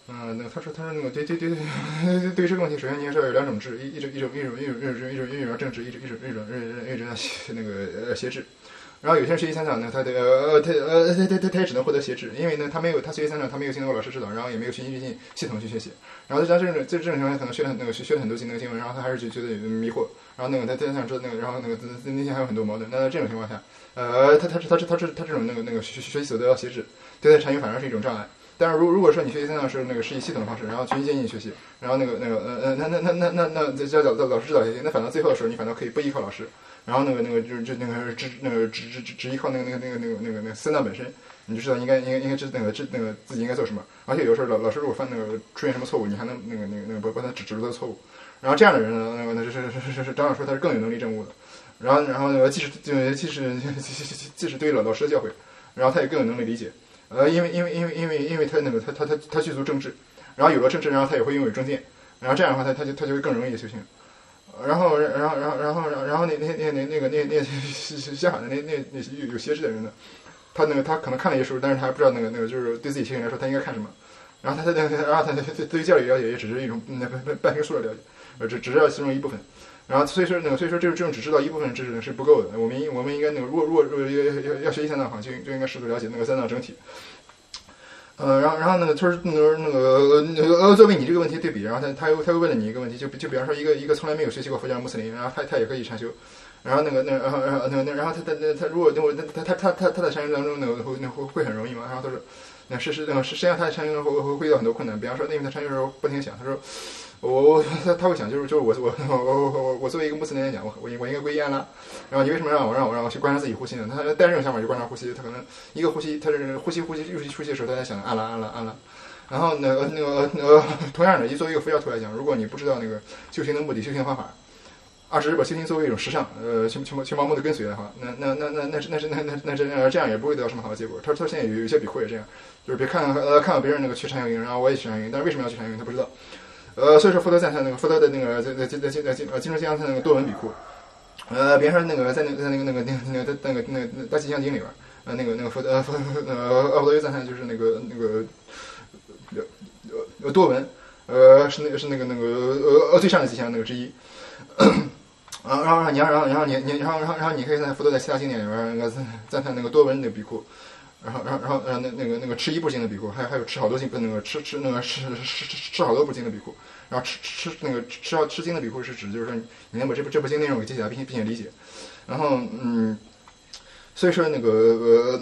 嗯，那他说他说那个对对对对对于这个问题，首先你是要有两种制，一一种一种一种一种一种一种一种政治，一种一种一种一种那个呃协制。然后有些人学习三场呢，他的呃他呃他他他他也只能获得协制，因为呢他没有他学习三场，他没有经过老师指导，然后也没有循序渐进系统去学习。然后在这种在这种情况下，可能学了那个学学了很多技能经文，然后他还是觉觉得迷惑。然后那个他他想知道那个，然后那个内心还有很多矛盾。那在这种情况下，呃，他他他他他他他这种那个那个学学习所得到协制，对他禅学反而是一种障碍。但是如如果说你学习三项是那个是以系统的方式，然后循序渐进学习，然后那个那个呃呃那那那那那那在教老老师指导学习，那反倒最后的时候你反倒可以不依靠老师，然后那个那个就是就那个只那个只只只只依靠那个那个那个那个那个那个三藏本身，你就知道应该应该应该知那个知那个自己应该做什么。而且有时候老老师如果犯那个出现什么错误，你还能那个那个那个帮帮他指指出他错误。然后这样的人呢，那个那是是是是是张老说他是更有能力证悟的。然后然后那个即使即使即使对于老老师的教诲，然后他也更有能力理解。呃，因为因为因为因为因为他那个他他他他具足正治，然后有了正治，然后他也会拥有正见，然后这样的话他他就他就会更容易的修行。然后然后然后然后然后那那那那那个那那相反的那那那有有协制的人呢，他那个他可能看了一些书，但是他还不知道那个那个就是对自己修行来说他应该看什么。然后他他然后他他对于教理了解也只是一种那半半瓶醋的了解，呃只只知道其中一部分。然后所以说那个所以说这种这种只知道一部分知识是不够的，我们应我们应该那个如果如果要要要学习三藏的话，就就应该试图了解那个三藏整体。呃，然后然后那个他说那个那个呃作为你这个问题对比，然后他他又他又问了你一个问题，就就比方说一个一个从来没有学习过佛教的穆斯林，然后他他也可以禅修。然后那个那然后然后那个然后他他他他如果他他他他他在禅修当中那个会那会会很容易吗？然后他说那是是那个实际上他在禅修中会会会遇到很多困难，比方说那因为他禅修的时候不停想，他说我我他他会想就是就是我我我我我作为一个穆斯林来讲，我我我应该皈依安拉，然后你为什么让我让我让我去观察自己呼吸呢？他带这种想法去观察呼吸，他可能一个呼吸他是呼吸呼吸呼吸呼吸的时候他在想安拉安拉安拉。然后那个那个呃同样的，作为一个佛教徒来讲，如果你不知道那个修行的目的、修行方法，而只是把修行作为一种时尚，呃，去去去盲目的跟随的话，那那那那那那是那那那这样这样也不会得到什么好的结果。他他现在有有些比库也这样，就是别看呃看到别人那个去禅修营，然后我也去禅修营，但是为什么要去禅修营他不知道。呃，所以说佛陀赞叹那个佛陀的那个在在在在在呃金中江他那个多闻比库，呃，别说那个在那个在那个那个那个那个那个那个大吉祥经里边，呃那个那个佛呃佛呃阿波罗赞叹就是那个那个呃呃多闻，呃是那个是那个那个呃最上的吉祥那个之一。然后，然后，你要，然后，然后你，你，然后，然后，然后，你可以在佛陀在其他经典里面那个赞叹那个多闻那个比库，然后，然后，然后，呃，那那个那个吃一部经的比库，还有还有吃好多经那个吃吃那个吃吃吃吃好多部经的比库，然后吃吃那个吃要吃经的比库是指就是说你能把这部这部经内容给记下来，并且并且理解，然后嗯，所以说那个呃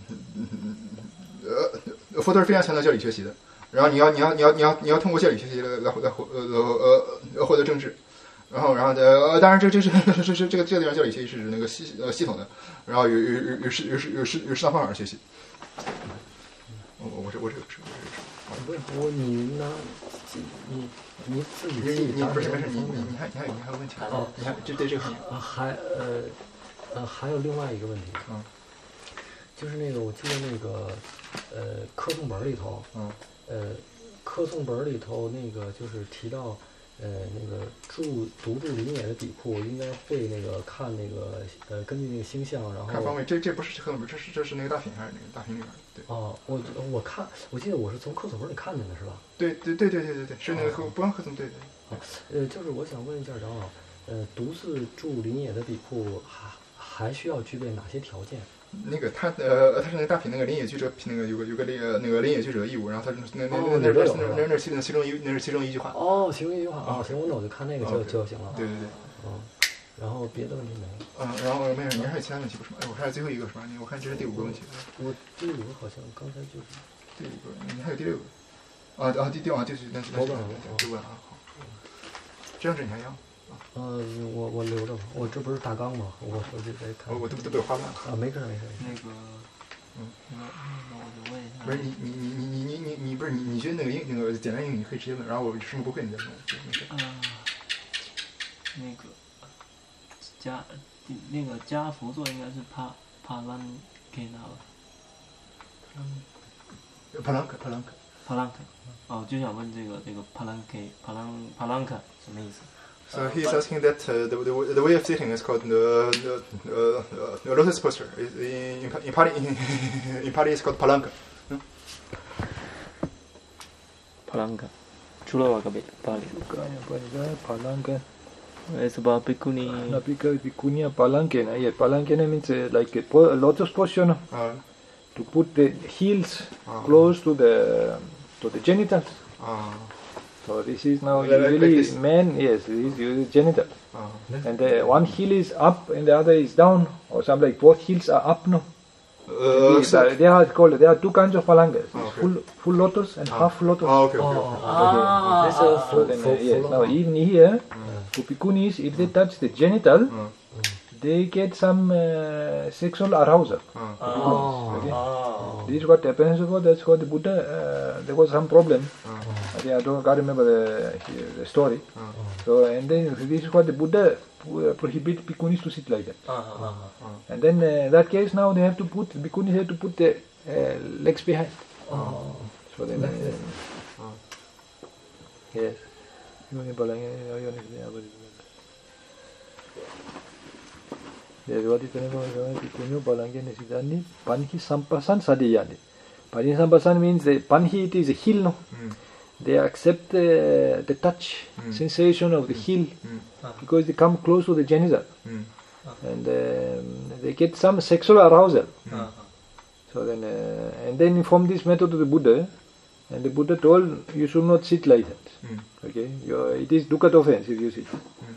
呃佛陀是非常强调教理学习的，然后你要你要你要你要你要通过教理学习来来来获呃呃获得政治。然后，然后呃，当然这这是这这这个这个地方教理学习是指那个系呃系统的，然后有有有有适有适有适有适当方法学习。我我这我这个是不是我你拿你你自己你你你不是没事，你你你还你还有你还有问题哦？你还这对这个啊还呃呃还有另外一个问题， 嗯， 就是那个我记得那个呃科诵本里头， 嗯呃科诵本里头那个就是提到。呃，那个住独住林野的比库应该会那个看那个呃，根据那个星象，然后看方位。这这不是课本，这是这是那个大品还是那个大品里边？对。 哦，我我看，我记得我是从课本里看见的，是吧？ 对对对对对对对，是那个课不让课诵对对。 哦，呃，就是我想问一下长老，呃，独自住林野的比库还还需要具备哪些条件？ 那个他呃，他是那个大品那个林野居者那个有个有个那个那个林野居者义务，然后他那那那那那那那其中其中一那是其中一句话。 哦，其中一句话啊，行，那我就看那个就就行了。 对对对。 嗯，然后别的问题没了。 嗯，然后没事，你还有其他问题不是吗？哎，我看最后一个是吧？我看这是第五个问题。 我第五个好像刚才就是第五个，你还有第六个。啊啊，第第啊，就是那那我问了， 就问啊，好。这样子你还要？ 呃，我我留着吧，我这不是大纲吗？我我就在看。 我我都都被我花乱了。 啊，没事没事。 那个，嗯，那个那我就问一下。 不是你你你你你你你你不是你你觉得那个英那个简单英语你可以直接问，然后我什么不会你再问，没事。 啊，那个加那个加佛座应该是帕帕兰给拿了。 嗯。帕朗克帕朗克。 帕朗克。哦，就想问这个这个帕兰给帕兰帕兰克什么意思？ So he's asking that uh, the, the the way of sitting is called the the, uh, uh, the lotus posture. In, in, in Pali in, in Pali it's called palanka. Hmm? Palanga. Chula Wakabe, Pali. Palangan. It's about Bhikkhuni. No, because Bhikkhunia Palangan. Yeah, Palangan means uh, like a, po- a lotus position Uh, to put the heels Ah. close to the to the genitals. uh, So this is now Like- like usually this? men. Yes, this is usually genital. uh. And the one heel is up and the other is down, or something like both heels are up. No. Uh, These so, are- there are called there are two kinds of palangas. Ah, okay. Full full lotus and half lotus. oh, okay, okay, Oh, okay. Ah, This is So full, then, uh, full, yes, full now on. even here, for bhikkhunis, if they touch the genital, Mm. they get some uh, sexual arousal. Uh, Oh. Okay. Ah. This is what happens about that's what the Buddha, uh, there was some problem. uh, I think I don't can't remember the, the story. uh, So, and then this is what the Buddha uh, prohibit bhikkhunis to sit like that. Ah, ah, ah. And then uh, in that case now they have to put, bhikkhunis have to put the uh, legs behind. Oh. So then, uh, yes. Yes, what is the name of the Bhikkhunya Balangya Nisidani? Panhi Sampasan Sadiyani. Panhi Sampasan means the Panhi, it is a heel, no? mm, They accept uh, the touch Mm. sensation of the heel mm, because they come close to the genital mm, and um, they get some sexual arousal. Ah, So then, uh, and then inform this method to the Buddha, and the Buddha told you should not sit like that. mm. Okay, you it is dukkha offense if you sit.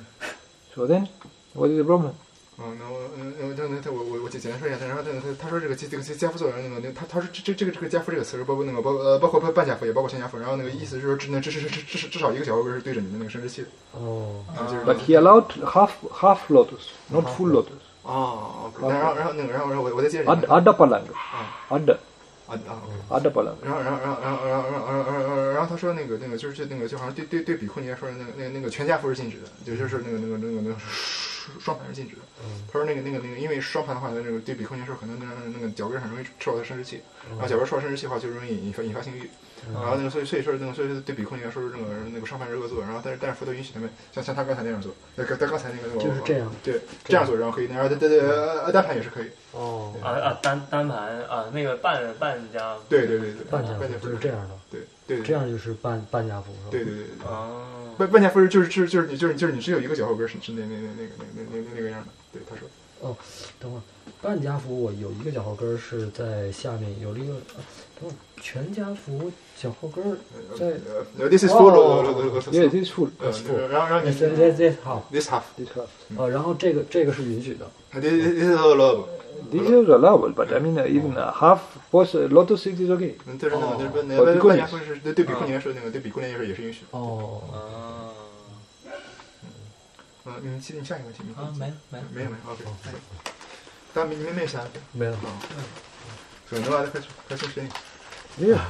So then, what is the problem? 嗯，那我嗯嗯，那那他我我我简简单说一下，他然后他他他说这个这个家父作用那个那他他说这这这个这个家父这个词是包括那个包呃包括半家父也包括全家父，然后那个意思是说只能至至至至至少一个小后根是对着你的那个生殖器的。 Oh. 啊，就是 But he allowed half half lotus, not full lotus. 哦，OK，然后然后那个然后然后我我再接着 Ad, 讲。 adda palanga. 啊 Adda. 啊啊，OK。 Adda palanga. 然后，然后，然后，然后，然后，然后，然后，然后，然后他说那个，那个就是那个，就好像对对对比库尼来说，那个那个那个全家福是禁止的，就就是那个那个那个那个双盘是禁止的。他说那个那个那个，因为双盘的话，那个对比库尼来说，可能那个那个脚跟很容易受到他生殖器，然后脚跟受到生殖器的话，就容易引发引发性欲。然后那个所以所以说那个所以对比库尼来说，那个那个双盘是恶作，然后但是但是佛陀允许他们像像他刚才那样做，他他刚才那个就是这样， 对这样做，然后可以，然后对对对呃单盘也是可以。 哦， 啊啊，单单盘啊，那个半半家。 对对对对， 半家半福就是这样的， 对对对， 这样就是半半家福是吧？ 对对对对。 哦。 半半家夫是就是就是就是你就是就是你只有一个脚后跟是是那那那那个那那那那个样的，对他说。 哦，等会儿，半家福我有一个脚后跟儿是在下面，有了一个，啊等会儿全家福脚后跟儿在， 呃，this is full， Yes, it is full. 呃，然后然后你 this this this 好， this half， This half. 呃，然后这个这个是允许的， this this is love， This is allowable, but I mean uh, even uh, half was uh, lotus it is okay. 嗯，就是那个那那哦那半家夫是对对比库年说那个对比库年说也是允许。 哦， 啊。 嗯，你记你下一个问题， 啊，没了没了。 没有没有 ，OK，但没没没啥， 没了， 所以那完了快快送学你。 Yeah.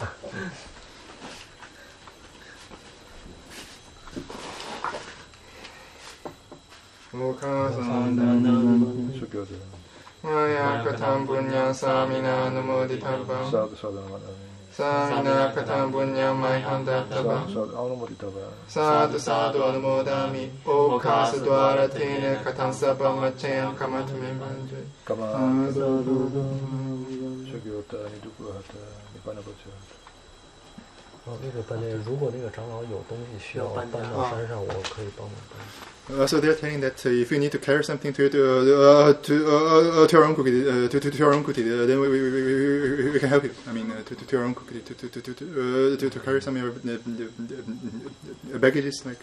Maya katam punya samina namoditaba. Sadhu, sadhu, Samina katam punya maihandataba. sadhu, anumoditava. Sadhu sadhu anumodami. O kasa dwara tene katam sabam macayam kamatumi manjay. Kama Sugyota Nidukuhata Nibbana Bhaja. 哦，那个半夜，如果那个长老有东西需要搬到山上，我可以帮忙搬。 Uh, so they're telling that uh, if you need to carry something to to uh, to, uh, to your own cookie, uh, to, to, to your own cookie, uh, then we, we, we, we, we can help you. I mean, uh, to, to, to your own cookie, to to to to, uh, to, to carry some of your uh, uh, baggages, like.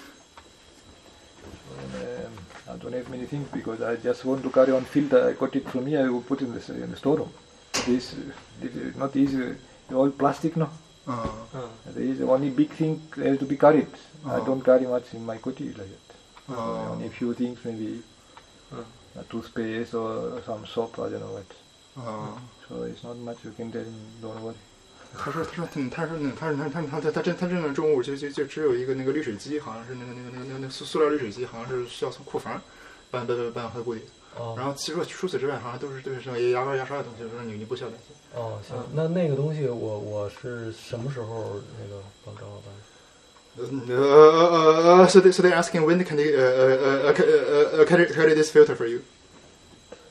Um, I don't have many things because I just want to carry on filter. I got it from here. I will put it in the in the storeroom. This, this is not easy. All plastic, no. Uh, There is only big thing has to be carried. I Oh. don't carry much in my koti like that. Oh. Only a few things, maybe a toothpaste or some soap. I don't know what. uh, So it's not much you can tell him. Don't worry. 他说：“他说，他他说那他他他他他他真他真的中午就就就只有一个那个滤水机，好像是那个那个那个那个那个塑塑料滤水机，好像是需要从库房搬搬搬搬到他库里。 哦， 然后其实除此之外，好像都是都是什么牙膏、牙刷的东西，说你你不需要担心。 哦，行，那那个东西我我是什么时候那个帮张老板？ Uh, uh, uh, so, they, so they're asking when can they uh, uh, uh, uh, uh, carry, carry this filter for you?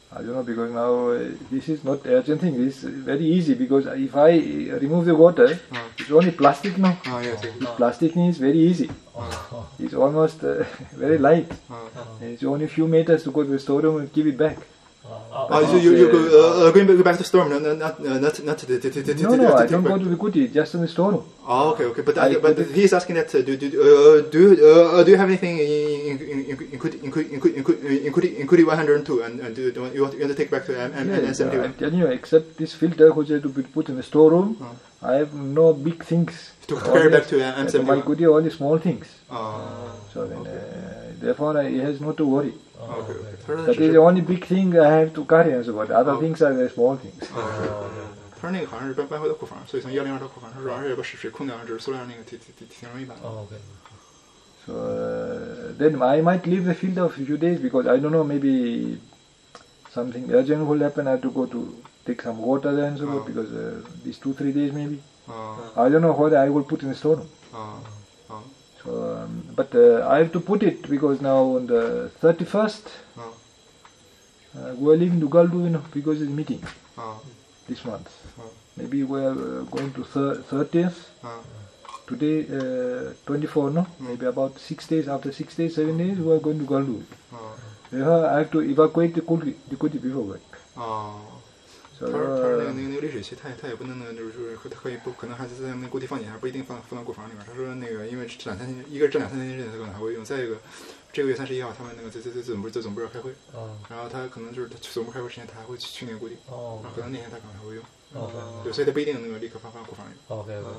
I don't know, because now uh, this is not urgent thing. This is very easy, because if I uh, remove the water, Uh. it's only plastic now. Ah, yes, yes. This plastic thing is very easy. It's almost uh, very light. Uh. It's only a few meters to go to the storeroom and give it back. Ah, you you you go uh, going back to the storm, not not not not to the the the. No, no, I don't go to the goodie, just in the storeroom. Oh, okay, okay, but I- I, but he's asking that uh, do do uh, do uh, do you have anything in in in in Kuti in Kuti in Kuti in Kuti in Kuti in Kuti one hundred two and and do you want you want to take back to M M Yes, seventy I'm one telling you, except this filter which is to be put in the storeroom, Uh. I have no big things. to carry back to M My seventy one. goodie, only small things. Ah, So then, uh, therefore, I, he has not to worry. okay, okay. 他说的 That 只 is 是 the only big thing I have to carry and so on. Other Oh. things are the small things. 他说那个好像是搬搬回到库房，所以从幺零二到库房，他说而且把水水空掉，只是塑料那个挺挺挺挺容易搬。 Oh, okay. So uh, then I might leave the field of a few days, because I don't know, maybe something urgent will happen. I have to go to take some water there and so on, Oh. because uh, these two, three days maybe. 啊 I don't know what I will put in the storeroom. 啊啊 So, um, but uh, I have to put it, because now on the thirty-first, 啊 uh, we are leaving to Galdu, you know, because it's meeting 啊 this month. Oh. Maybe we are uh, going to thir- thirtieth. 啊 Today, uh, twenty-four, no? Maybe about six days, after six days, seven days, we are going to Galdu. 啊 Therefore, I have to evacuate the Kuti, the Kuti before work. 啊！ So, 他说他说那个 uh, 那个那个滤水器，他也他也不能那个就是说他可以不可能还是在那个固体放检，还不一定放放到库房里面。他说那个因为这两三天，一个是这两三天之内他可能还会用，再一个这个月三十一号他们那个在在在总部在总部这儿开会， Oh, 然后他可能就是他去总部开会时间他还会去去那个固体， oh, 然后可能那天他可能还会用， okay. 对，所以他不一定那个立刻放放库房里。 Okay, okay.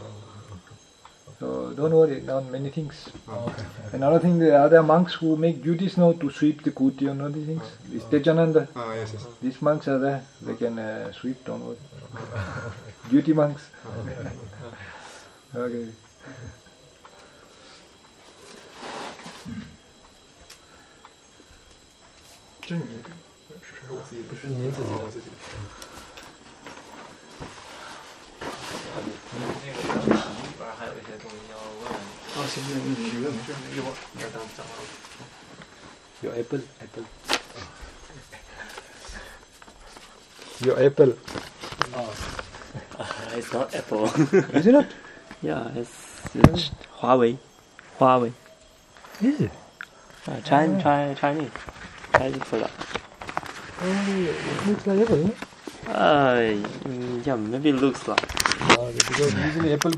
so don't worry, now many things. Okay. Another thing, the other monks who make duties now to sweep the Kuti and all these things. This Tejananda, 啊，yes yes。 these monks are there, they can uh, sweep, don't worry. Duty monks. Okay. 这是你的，是是我自己的，不是您自己的我自己的。 那个题里边还有一些东西要问。 啊，行，那你你问没事，一会儿。 要等等会儿。 Your apple, apple. Your apple. Uh, it's not Apple. Is it not? Yeah, it's, it's Huawei. Huawei. Is it? Uh, Chinese, Chinese, Chinese, Chinese product. Oh, it looks like apple, no? Uh, mm, yeah, maybe looks like. Uh, because usually apple